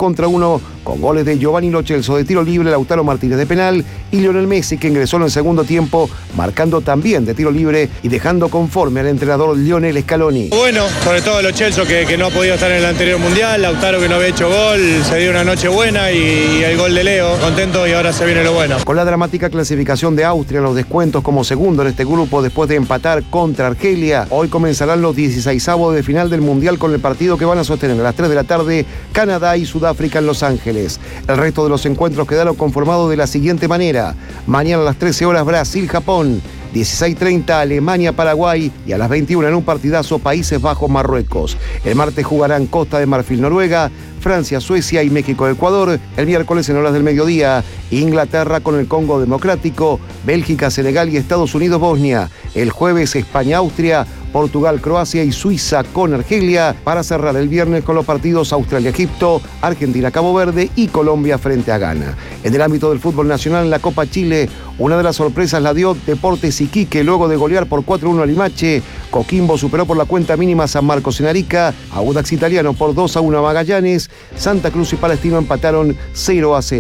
3-1 con goles de Giovanni Lo Celso de tiro libre, Lautaro Martínez de penal y Lionel Messi, que ingresó en el segundo tiempo, marcando también de tiro libre y dejando conforme al entrenador Lionel Scaloni. Bueno, sobre todo Lo Celso, que no ha podido estar en el anterior mundial, Lautaro, que no había hecho gol, se dio una noche buena y el gol de Leo, contento y ahora se viene lo bueno. Con la dramática clasificación de Austria en los descuentos como segundo en este grupo después de empatar contra Argelia, hoy comenzarán los 16avos de final del Mundial con el partido que van a sostener a las 3 de la tarde Canadá y Sudáfrica en Los Ángeles. El resto de los encuentros quedaron conformados de la siguiente manera: mañana a las 13 horas Brasil-Japón, 16:30 Alemania-Paraguay y a las 21 en un partidazo Países Bajos-Marruecos. El martes jugarán Costa de Marfil-Noruega, Francia, Suecia y México-Ecuador. El miércoles en horas del mediodía, Inglaterra con el Congo Democrático, Bélgica, Senegal y Estados Unidos-Bosnia. El jueves España-Austria, Portugal, Croacia y Suiza con Argelia, para cerrar el viernes con los partidos Australia-Egipto, Argentina-Cabo Verde y Colombia frente a Ghana. En el ámbito del fútbol nacional, en la Copa Chile, una de las sorpresas la dio Deportes Iquique luego de golear por 4-1 a Limache. Coquimbo superó por la cuenta mínima a San Marcos en Arica, Audax Italiano por 2-1 a Magallanes, Santa Cruz y Palestino empataron 0-0.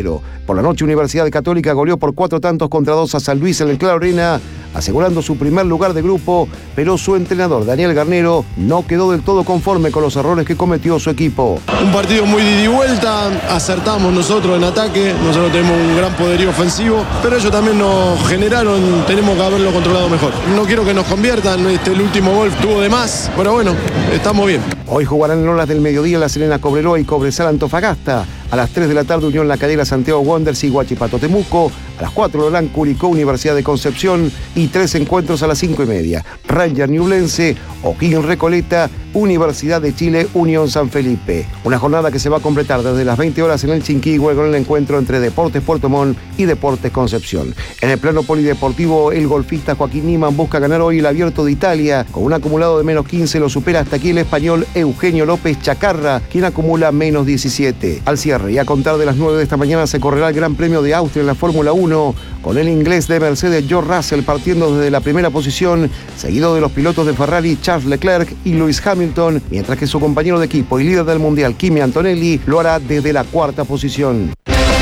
Por la noche, Universidad Católica goleó por 4-2 a San Luis en el Claro Arena, asegurando su primer lugar de grupo, pero su entrenador, Daniel Garnero, no quedó del todo conforme con los errores que cometió su equipo. Un partido muy de ida y vuelta, acertamos nosotros en ataque, nosotros tenemos un gran poderío ofensivo, pero ellos también nos generaron, tenemos que haberlo controlado mejor. No quiero que nos conviertan, el último gol tuvo de más, pero bueno, estamos bien. Hoy jugarán en horas del mediodía La Serena Cobreloa y Cobresal Antofagasta. A las 3 de la tarde Unión La Calera Santiago Wanderers y Huachipato Temuco. A las 4 Lorán Curicó Universidad de Concepción y 3 encuentros a las 5:30. Ranger Ñublense, O'Higgins Recoleta, Universidad de Chile, Unión San Felipe. Una jornada que se va a completar desde las 20 horas en el Chinquihue con el encuentro entre Deportes Puerto Montt y Deportes Concepción. En el plano polideportivo, el golfista Joaquín Niemann busca ganar hoy el Abierto de Italia. Con un acumulado de menos 15 lo supera hasta aquí el español Eugenio López Chacarra, quien acumula menos 17. Al cierre y a contar de las 9 de esta mañana se correrá el Gran Premio de Austria en la Fórmula 1, con el inglés de Mercedes George Russell partiendo desde la primera posición, seguido de los pilotos de Ferrari Charles Leclerc y Lewis Hamilton, mientras que su compañero de equipo y líder del Mundial Kimi Antonelli lo hará desde la cuarta posición.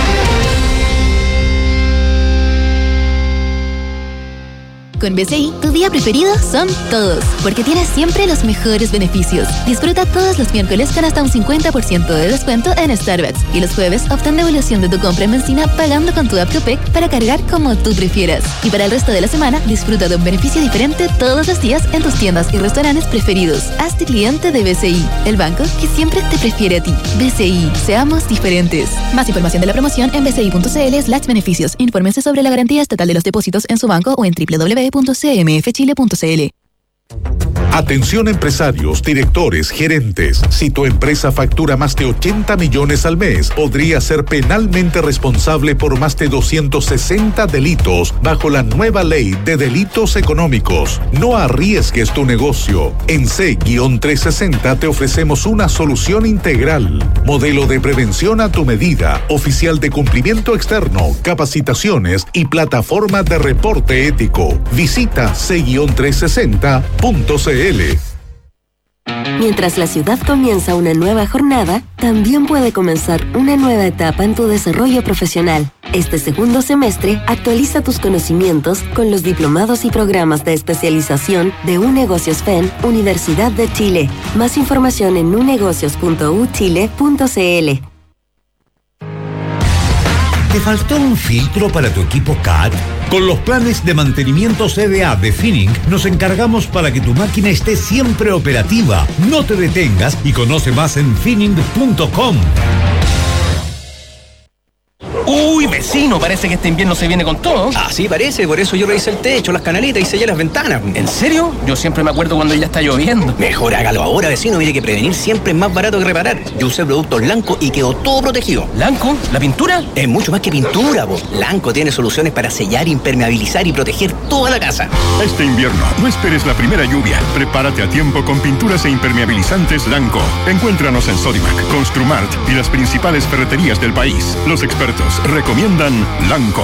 Con BCI, tu día preferido son todos, porque tienes siempre los mejores beneficios. Disfruta todos los miércoles con hasta un 50% de descuento en Starbucks y los jueves obtén devolución de tu compra en benzina pagando con tu app Copec para cargar como tú prefieras. Y para el resto de la semana, disfruta de un beneficio diferente todos los días en tus tiendas y restaurantes preferidos. Hazte cliente de BCI, el banco que siempre te prefiere a ti. BCI, seamos diferentes. Más información de la promoción en bci.cl/beneficios. Infórmense sobre la garantía estatal de los depósitos en su banco o en www.cmfchile.cl. Atención empresarios, directores, gerentes. Si tu empresa factura más de 80 millones al mes, podría ser penalmente responsable por más de 260 delitos bajo la nueva ley de delitos económicos. No arriesgues tu negocio. En C-360 te ofrecemos una solución integral. Modelo de prevención a tu medida, oficial de cumplimiento externo, capacitaciones y plataforma de reporte ético. Visita C-360.cl. Mientras la ciudad comienza una nueva jornada, también puede comenzar una nueva etapa en tu desarrollo profesional. Este segundo semestre, actualiza tus conocimientos con los diplomados y programas de especialización de UNegocios FEN, Universidad de Chile. Más información en unegocios.uchile.cl. ¿Te faltó un filtro para tu equipo CAT? Con los planes de mantenimiento CDA de Finning nos encargamos para que tu máquina esté siempre operativa. No te detengas y conoce más en finning.com. Uy, vecino, parece que este invierno se viene con todo. Así parece, por eso yo revisé el techo, las canaletas y sellé las ventanas. ¿En serio? Yo siempre me acuerdo cuando ya está lloviendo. Mejor hágalo ahora, vecino, mire que prevenir siempre es más barato que reparar. Yo usé productos Lanco y quedó todo protegido. ¿Lanco? ¿La pintura? Es mucho más que pintura, vos. Lanco tiene soluciones para sellar, impermeabilizar y proteger toda la casa. Este invierno, no esperes la primera lluvia. Prepárate a tiempo con pinturas e impermeabilizantes Lanco. Encuéntranos en Sodimac, Construmart y las principales ferreterías del país. Los expertos recomiendan Lanco.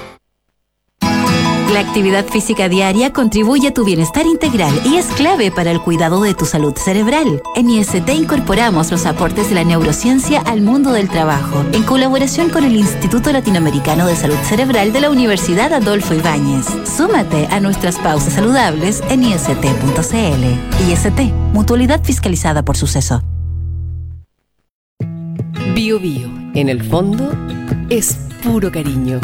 La actividad física diaria contribuye a tu bienestar integral y es clave para el cuidado de tu salud cerebral. En IST incorporamos los aportes de la neurociencia al mundo del trabajo, en colaboración con el Instituto Latinoamericano de Salud Cerebral de la Universidad Adolfo Ibáñez. Súmate a nuestras pausas saludables en ist.cl. IST, mutualidad fiscalizada por Suceso. Bio Bio, en el fondo, es puro cariño.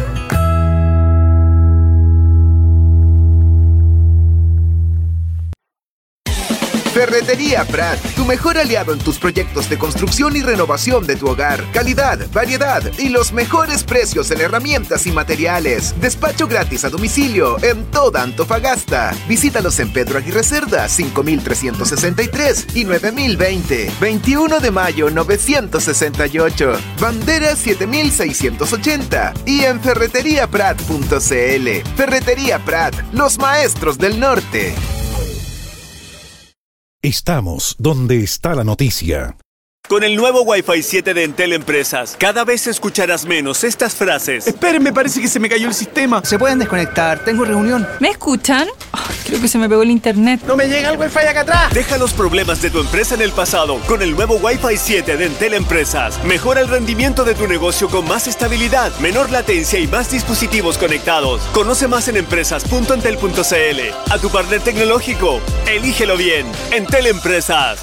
Ferretería Prat, tu mejor aliado en tus proyectos de construcción y renovación de tu hogar. Calidad, variedad y los mejores precios en herramientas y materiales. Despacho gratis a domicilio en toda Antofagasta. Visítalos en Pedro Aguirre Cerda, 5363 y 9020. 21 de mayo, 968. Bandera 7680 y en ferreteriaprat.cl. Ferretería Prat, los maestros del norte. Estamos donde está la noticia. Con el nuevo Wi-Fi 7 de Entel Empresas, cada vez escucharás menos estas frases. Esperen, me parece que se me cayó el sistema. Se pueden desconectar, tengo reunión. ¿Me escuchan? Creo que se me pegó el internet. ¡No me llega el Wi-Fi acá atrás! Deja los problemas de tu empresa en el pasado con el nuevo Wi-Fi 7 de Entel Empresas. Mejora el rendimiento de tu negocio con más estabilidad, menor latencia y más dispositivos conectados. Conoce más en empresas.entel.cl. A tu partner tecnológico, elígelo bien. Entel Empresas.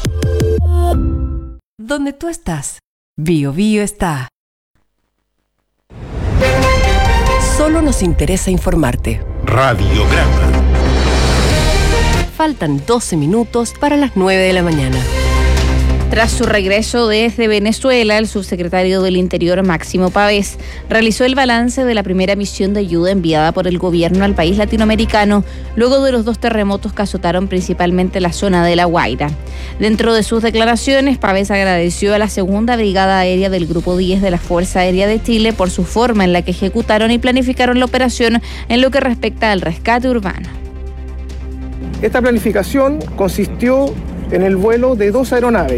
Donde tú estás, Bio Bio está. Solo nos interesa informarte. Radiograma. Faltan 12 minutos para las 9 de la mañana. Tras su regreso desde Venezuela, el subsecretario del Interior, Máximo Pavés, realizó el balance de la primera misión de ayuda enviada por el gobierno al país latinoamericano, luego de los 2 terremotos que azotaron principalmente la zona de La Guaira. Dentro de sus declaraciones, Pavés agradeció a la Segunda Brigada Aérea del Grupo 10 de la Fuerza Aérea de Chile por su forma en la que ejecutaron y planificaron la operación en lo que respecta al rescate urbano. Esta planificación consistió en el vuelo de 2 aeronaves,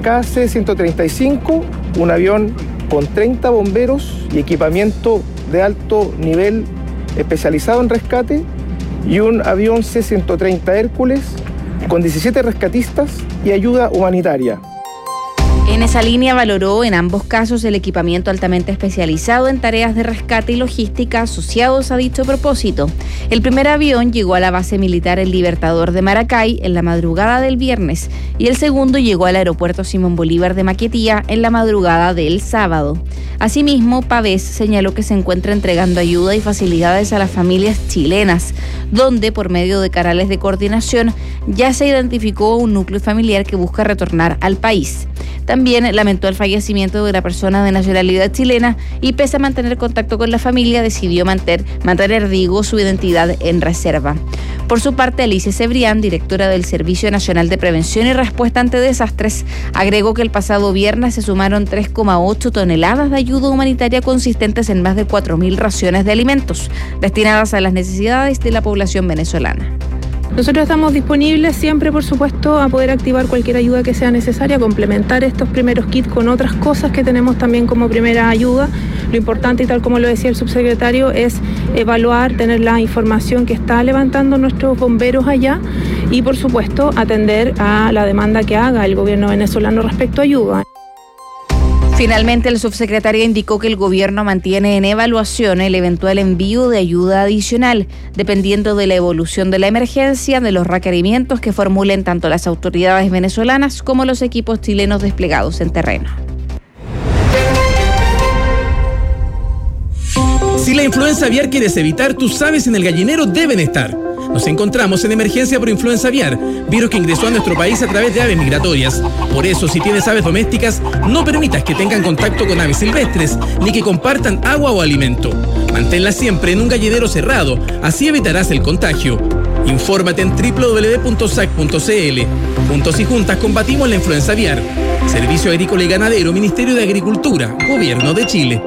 KC-135, un avión con 30 bomberos y equipamiento de alto nivel especializado en rescate, y un avión C-130 Hércules con 17 rescatistas y ayuda humanitaria. En esa línea valoró en ambos casos el equipamiento altamente especializado en tareas de rescate y logística asociados a dicho propósito. El primer avión llegó a la base militar El Libertador de Maracay en la madrugada del viernes y el segundo llegó al aeropuerto Simón Bolívar de Maiquetía en la madrugada del sábado. Asimismo, Pavés señaló que se encuentra entregando ayuda y facilidades a las familias chilenas, donde por medio de canales de coordinación ya se identificó un núcleo familiar que busca retornar al país. También lamentó el fallecimiento de la persona de nacionalidad chilena y, pese a mantener contacto con la familia, decidió mantener su identidad en reserva. Por su parte, Alicia Cebrián, directora del Servicio Nacional de Prevención y Respuesta ante Desastres, agregó que el pasado viernes se sumaron 3,8 toneladas de ayuda humanitaria consistentes en más de 4.000 raciones de alimentos, destinadas a las necesidades de la población venezolana. Nosotros estamos disponibles siempre, por supuesto, a poder activar cualquier ayuda que sea necesaria, complementar estos primeros kits con otras cosas que tenemos también como primera ayuda. Lo importante, y tal como lo decía el subsecretario, es evaluar, tener la información que está levantando nuestros bomberos allá y, por supuesto, atender a la demanda que haga el gobierno venezolano respecto a ayuda. Finalmente, el subsecretario indicó que el gobierno mantiene en evaluación el eventual envío de ayuda adicional, dependiendo de la evolución de la emergencia, de los requerimientos que formulen tanto las autoridades venezolanas como los equipos chilenos desplegados en terreno. Si la influenza aviar quieres evitar, tus aves en el gallinero deben estar. Nos encontramos en emergencia por influenza aviar, virus que ingresó a nuestro país a través de aves migratorias. Por eso, si tienes aves domésticas, no permitas que tengan contacto con aves silvestres, ni que compartan agua o alimento. Manténlas siempre en un gallinero cerrado, así evitarás el contagio. Infórmate en www.sac.cl. Juntos y juntas combatimos la influenza aviar. Servicio Agrícola y Ganadero, Ministerio de Agricultura, Gobierno de Chile.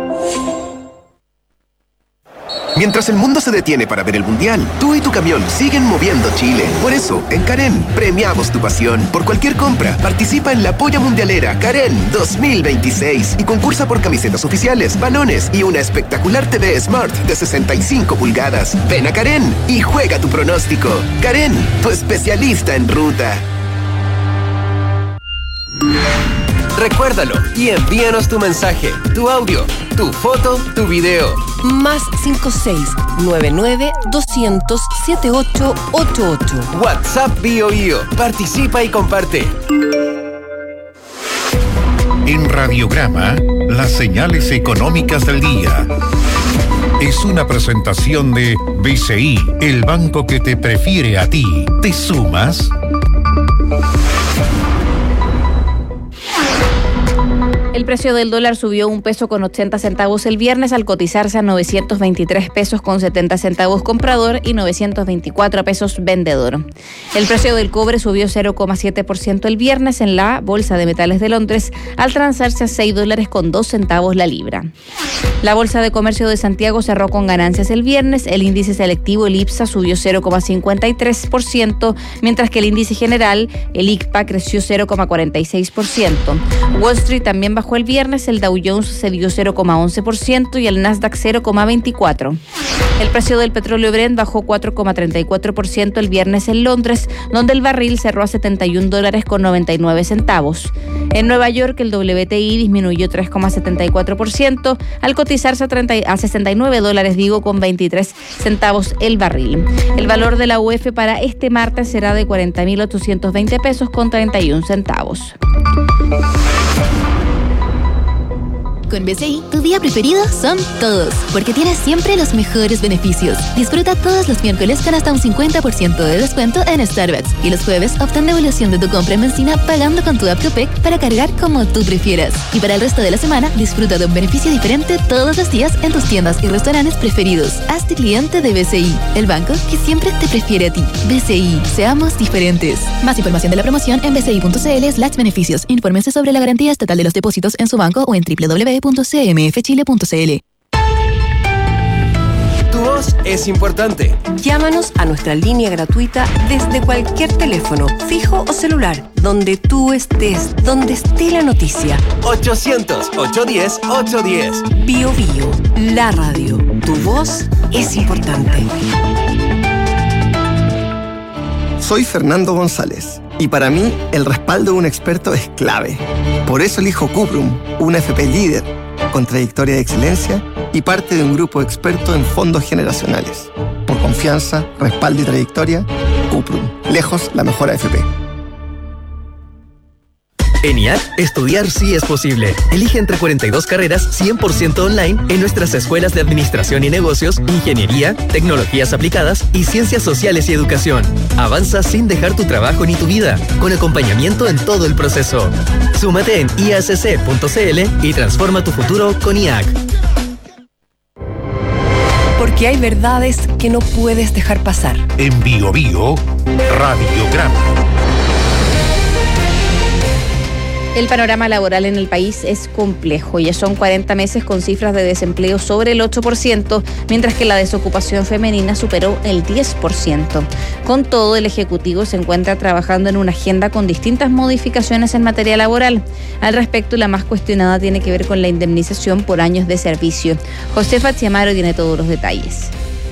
Mientras el mundo se detiene para ver el Mundial, tú y tu camión siguen moviendo Chile. Por eso, en Karen, premiamos tu pasión. Por cualquier compra, participa en la Polla Mundialera Karen 2026 y concursa por camisetas oficiales, balones y una espectacular TV Smart de 65 pulgadas. Ven a Karen y juega tu pronóstico. Karen, tu especialista en ruta. Recuérdalo y envíanos tu mensaje, tu audio, tu foto, tu video. Más 56-99-200-7888. WhatsApp BioBio. Participa y comparte. En Radiograma, las señales económicas del día. Es una presentación de BCI, el banco que te prefiere a ti. ¿Te sumas? El precio del dólar subió 1 peso con 80 centavos el viernes al cotizarse a 923 pesos con 70 centavos comprador y 924 pesos vendedor. El precio del cobre subió 0,7% el viernes en la Bolsa de Metales de Londres al transarse a $6 con 2 centavos la libra. La Bolsa de Comercio de Santiago cerró con ganancias el viernes. El índice selectivo, el IPSA, subió 0,53%, mientras que el índice general, el ICPA, creció 0,46%. Wall Street también bajó el viernes. El Dow Jones cedió 0,11% y el Nasdaq 0,24%. El precio del petróleo Brent bajó 4,34% el viernes en Londres, donde el barril cerró a $71.99. En Nueva York, el WTI disminuyó 3,74% al cotizarse a $69.23 el barril. El valor de la UF para este martes será de 40.820 pesos con 31 centavos. Con BCI, tu día preferido son todos, porque tienes siempre los mejores beneficios. Disfruta todos los miércoles con hasta un 50% de descuento en Starbucks y los jueves obtén devolución de tu compra en benzina pagando con tu app Copec para cargar como tú prefieras. Y para el resto de la semana, disfruta de un beneficio diferente todos los días en tus tiendas y restaurantes preferidos. Hazte cliente de BCI, el banco que siempre te prefiere a ti. BCI, seamos diferentes. Más información de la promoción en bci.cl/beneficios. Infórmense sobre la garantía estatal de los depósitos en su banco o en www.cmfchile.cl. Tu voz es importante. Llámanos a nuestra línea gratuita desde cualquier teléfono, fijo o celular, donde tú estés, donde esté la noticia. 800-810-810. Bio Bio, la radio. Tu voz es importante. Soy Fernando González y para mí el respaldo de un experto es clave. Por eso elijo Cuprum, una FP líder, con trayectoria de excelencia y parte de un grupo experto en fondos generacionales. Por confianza, respaldo y trayectoria, Cuprum, lejos la mejor AFP. En IAC, estudiar sí es posible. Elige entre 42 carreras 100% online en nuestras escuelas de Administración y Negocios, Ingeniería, Tecnologías Aplicadas y Ciencias Sociales y Educación. Avanza sin dejar tu trabajo ni tu vida, con acompañamiento en todo el proceso. Súmate en iacc.cl y transforma tu futuro con IAC. Porque hay verdades que no puedes dejar pasar. En Bio Bio, Radiograma. El panorama laboral en el país es complejo. Ya son 40 meses con cifras de desempleo sobre el 8%, mientras que la desocupación femenina superó el 10%. Con todo, el Ejecutivo se encuentra trabajando en una agenda con distintas modificaciones en materia laboral. Al respecto, la más cuestionada tiene que ver con la indemnización por años de servicio. Josefa Chiamaro tiene todos los detalles.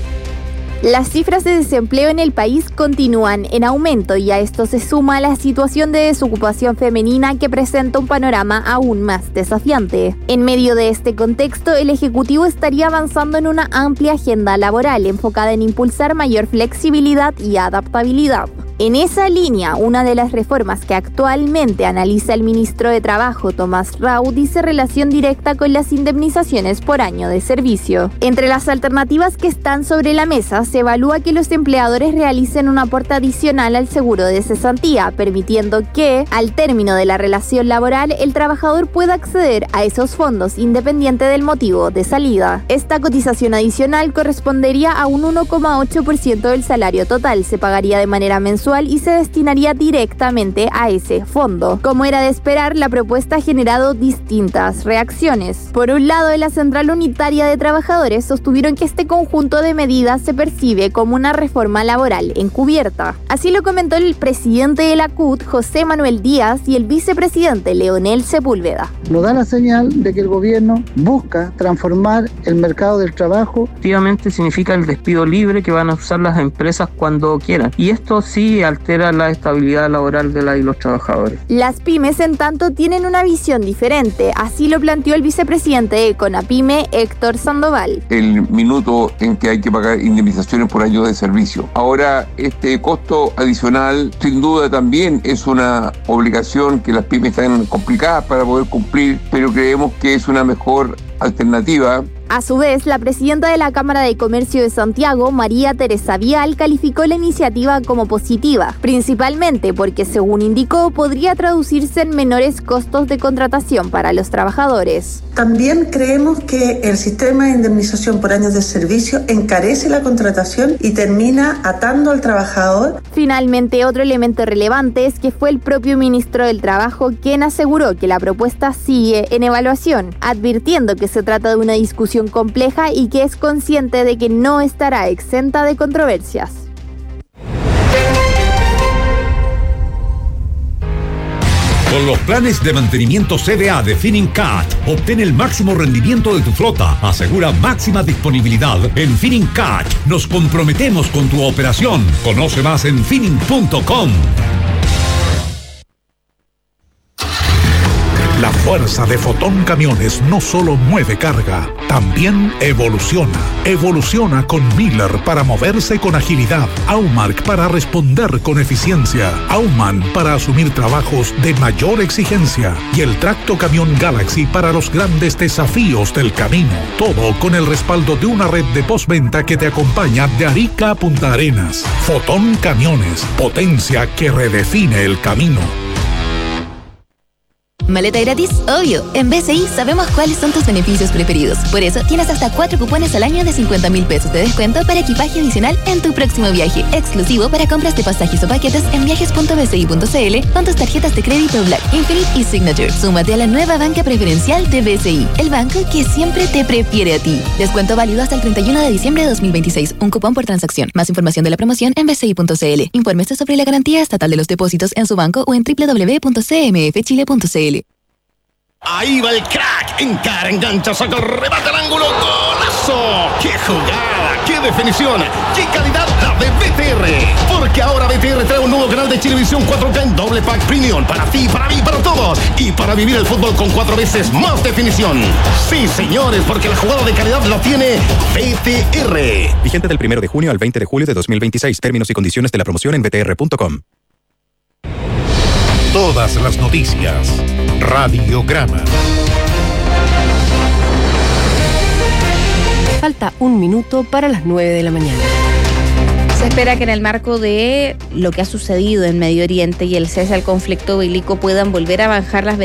Las cifras de desempleo en el país continúan en aumento y a esto se suma la situación de desocupación femenina que presenta un panorama aún más desafiante. En medio de este contexto, el Ejecutivo estaría avanzando en una amplia agenda laboral enfocada en impulsar mayor flexibilidad y adaptabilidad. En esa línea, una de las reformas que actualmente analiza el ministro de Trabajo, Tomás Rau, dice relación directa con las indemnizaciones por año de servicio. Entre las alternativas que están sobre la mesa, se evalúa que los empleadores realicen un aporte adicional al seguro de cesantía, permitiendo que, al término de la relación laboral, el trabajador pueda acceder a esos fondos independiente del motivo de salida. Esta cotización adicional correspondería a un 1,8% del salario total, se pagaría de manera mensual y se destinaría directamente a ese fondo. Como era de esperar, la propuesta ha generado distintas reacciones. Por un lado, en la Central Unitaria de Trabajadores sostuvieron que este conjunto de medidas se percibe como una reforma laboral encubierta. Así lo comentó el presidente de la CUT, José Manuel Díaz, y el vicepresidente Leonel Sepúlveda. Nos da la señal de que el gobierno busca transformar el mercado del trabajo. Efectivamente significa el despido libre que van a usar las empresas cuando quieran. Y esto sí altera la estabilidad laboral de la y los trabajadores. Las pymes, en tanto, tienen una visión diferente. Así lo planteó el vicepresidente de Conapyme, Héctor Sandoval. El minuto en que hay que pagar indemnizaciones por años de servicio. Ahora, este costo adicional, sin duda, también es una obligación que las pymes están complicadas para poder cumplir, pero creemos que es una mejor alternativa. A su vez, la presidenta de la Cámara de Comercio de Santiago, María Teresa Vial, calificó la iniciativa como positiva, principalmente porque, según indicó, podría traducirse en menores costos de contratación para los trabajadores. También creemos que el sistema de indemnización por años de servicio encarece la contratación y termina atando al trabajador. Finalmente, otro elemento relevante es que fue el propio ministro del Trabajo quien aseguró que la propuesta sigue en evaluación, advirtiendo que se trata de una discusión compleja y que es consciente de que no estará exenta de controversias. Con los planes de mantenimiento CDA de Finincat, obtén el máximo rendimiento de tu flota. Asegura máxima disponibilidad. En Finincat nos comprometemos con tu operación. Conoce más en Finin.com. La fuerza de Fotón Camiones no solo mueve carga, también evoluciona. Evoluciona con Miller para moverse con agilidad, Aumark para responder con eficiencia, Aumann para asumir trabajos de mayor exigencia y el Tracto Camión Galaxy para los grandes desafíos del camino. Todo con el respaldo de una red de postventa que te acompaña de Arica a Punta Arenas. Fotón Camiones, potencia que redefine el camino. ¿Maleta gratis? Obvio. En BCI sabemos cuáles son tus beneficios preferidos. Por eso tienes hasta 4 cupones al año de 50.000 pesos de descuento para equipaje adicional en tu próximo viaje. Exclusivo para compras de pasajes o paquetes en viajes.bci.cl con tus tarjetas de crédito Black, Infinite y Signature. Súmate a la nueva banca preferencial de BCI, el banco que siempre te prefiere a ti. Descuento válido hasta el 31 de diciembre de 2026. Un cupón por transacción. Más información de la promoción en bci.cl. Infórmese sobre la garantía estatal de los depósitos en su banco o en www.cmfchile.cl. Ahí va el crack, encara, engancha, saca, remata al ángulo, ¡golazo! ¡Qué jugada! ¡Qué definición! ¡Qué calidad la de BTR! Porque ahora BTR trae un nuevo canal de Chilevisión 4K en doble pack premium para ti, para mí, para todos y para vivir el fútbol con 4 veces más definición. Sí, señores, porque la jugada de calidad la tiene BTR. Vigente del 1 de junio al 20 de julio de 2026. Términos y condiciones de la promoción en btr.com. Todas las noticias. Radiograma. Falta 1 minuto para las 9 de la mañana. Se espera que en el marco de lo que ha sucedido en Medio Oriente y el cese al conflicto bélico puedan volver a bajar las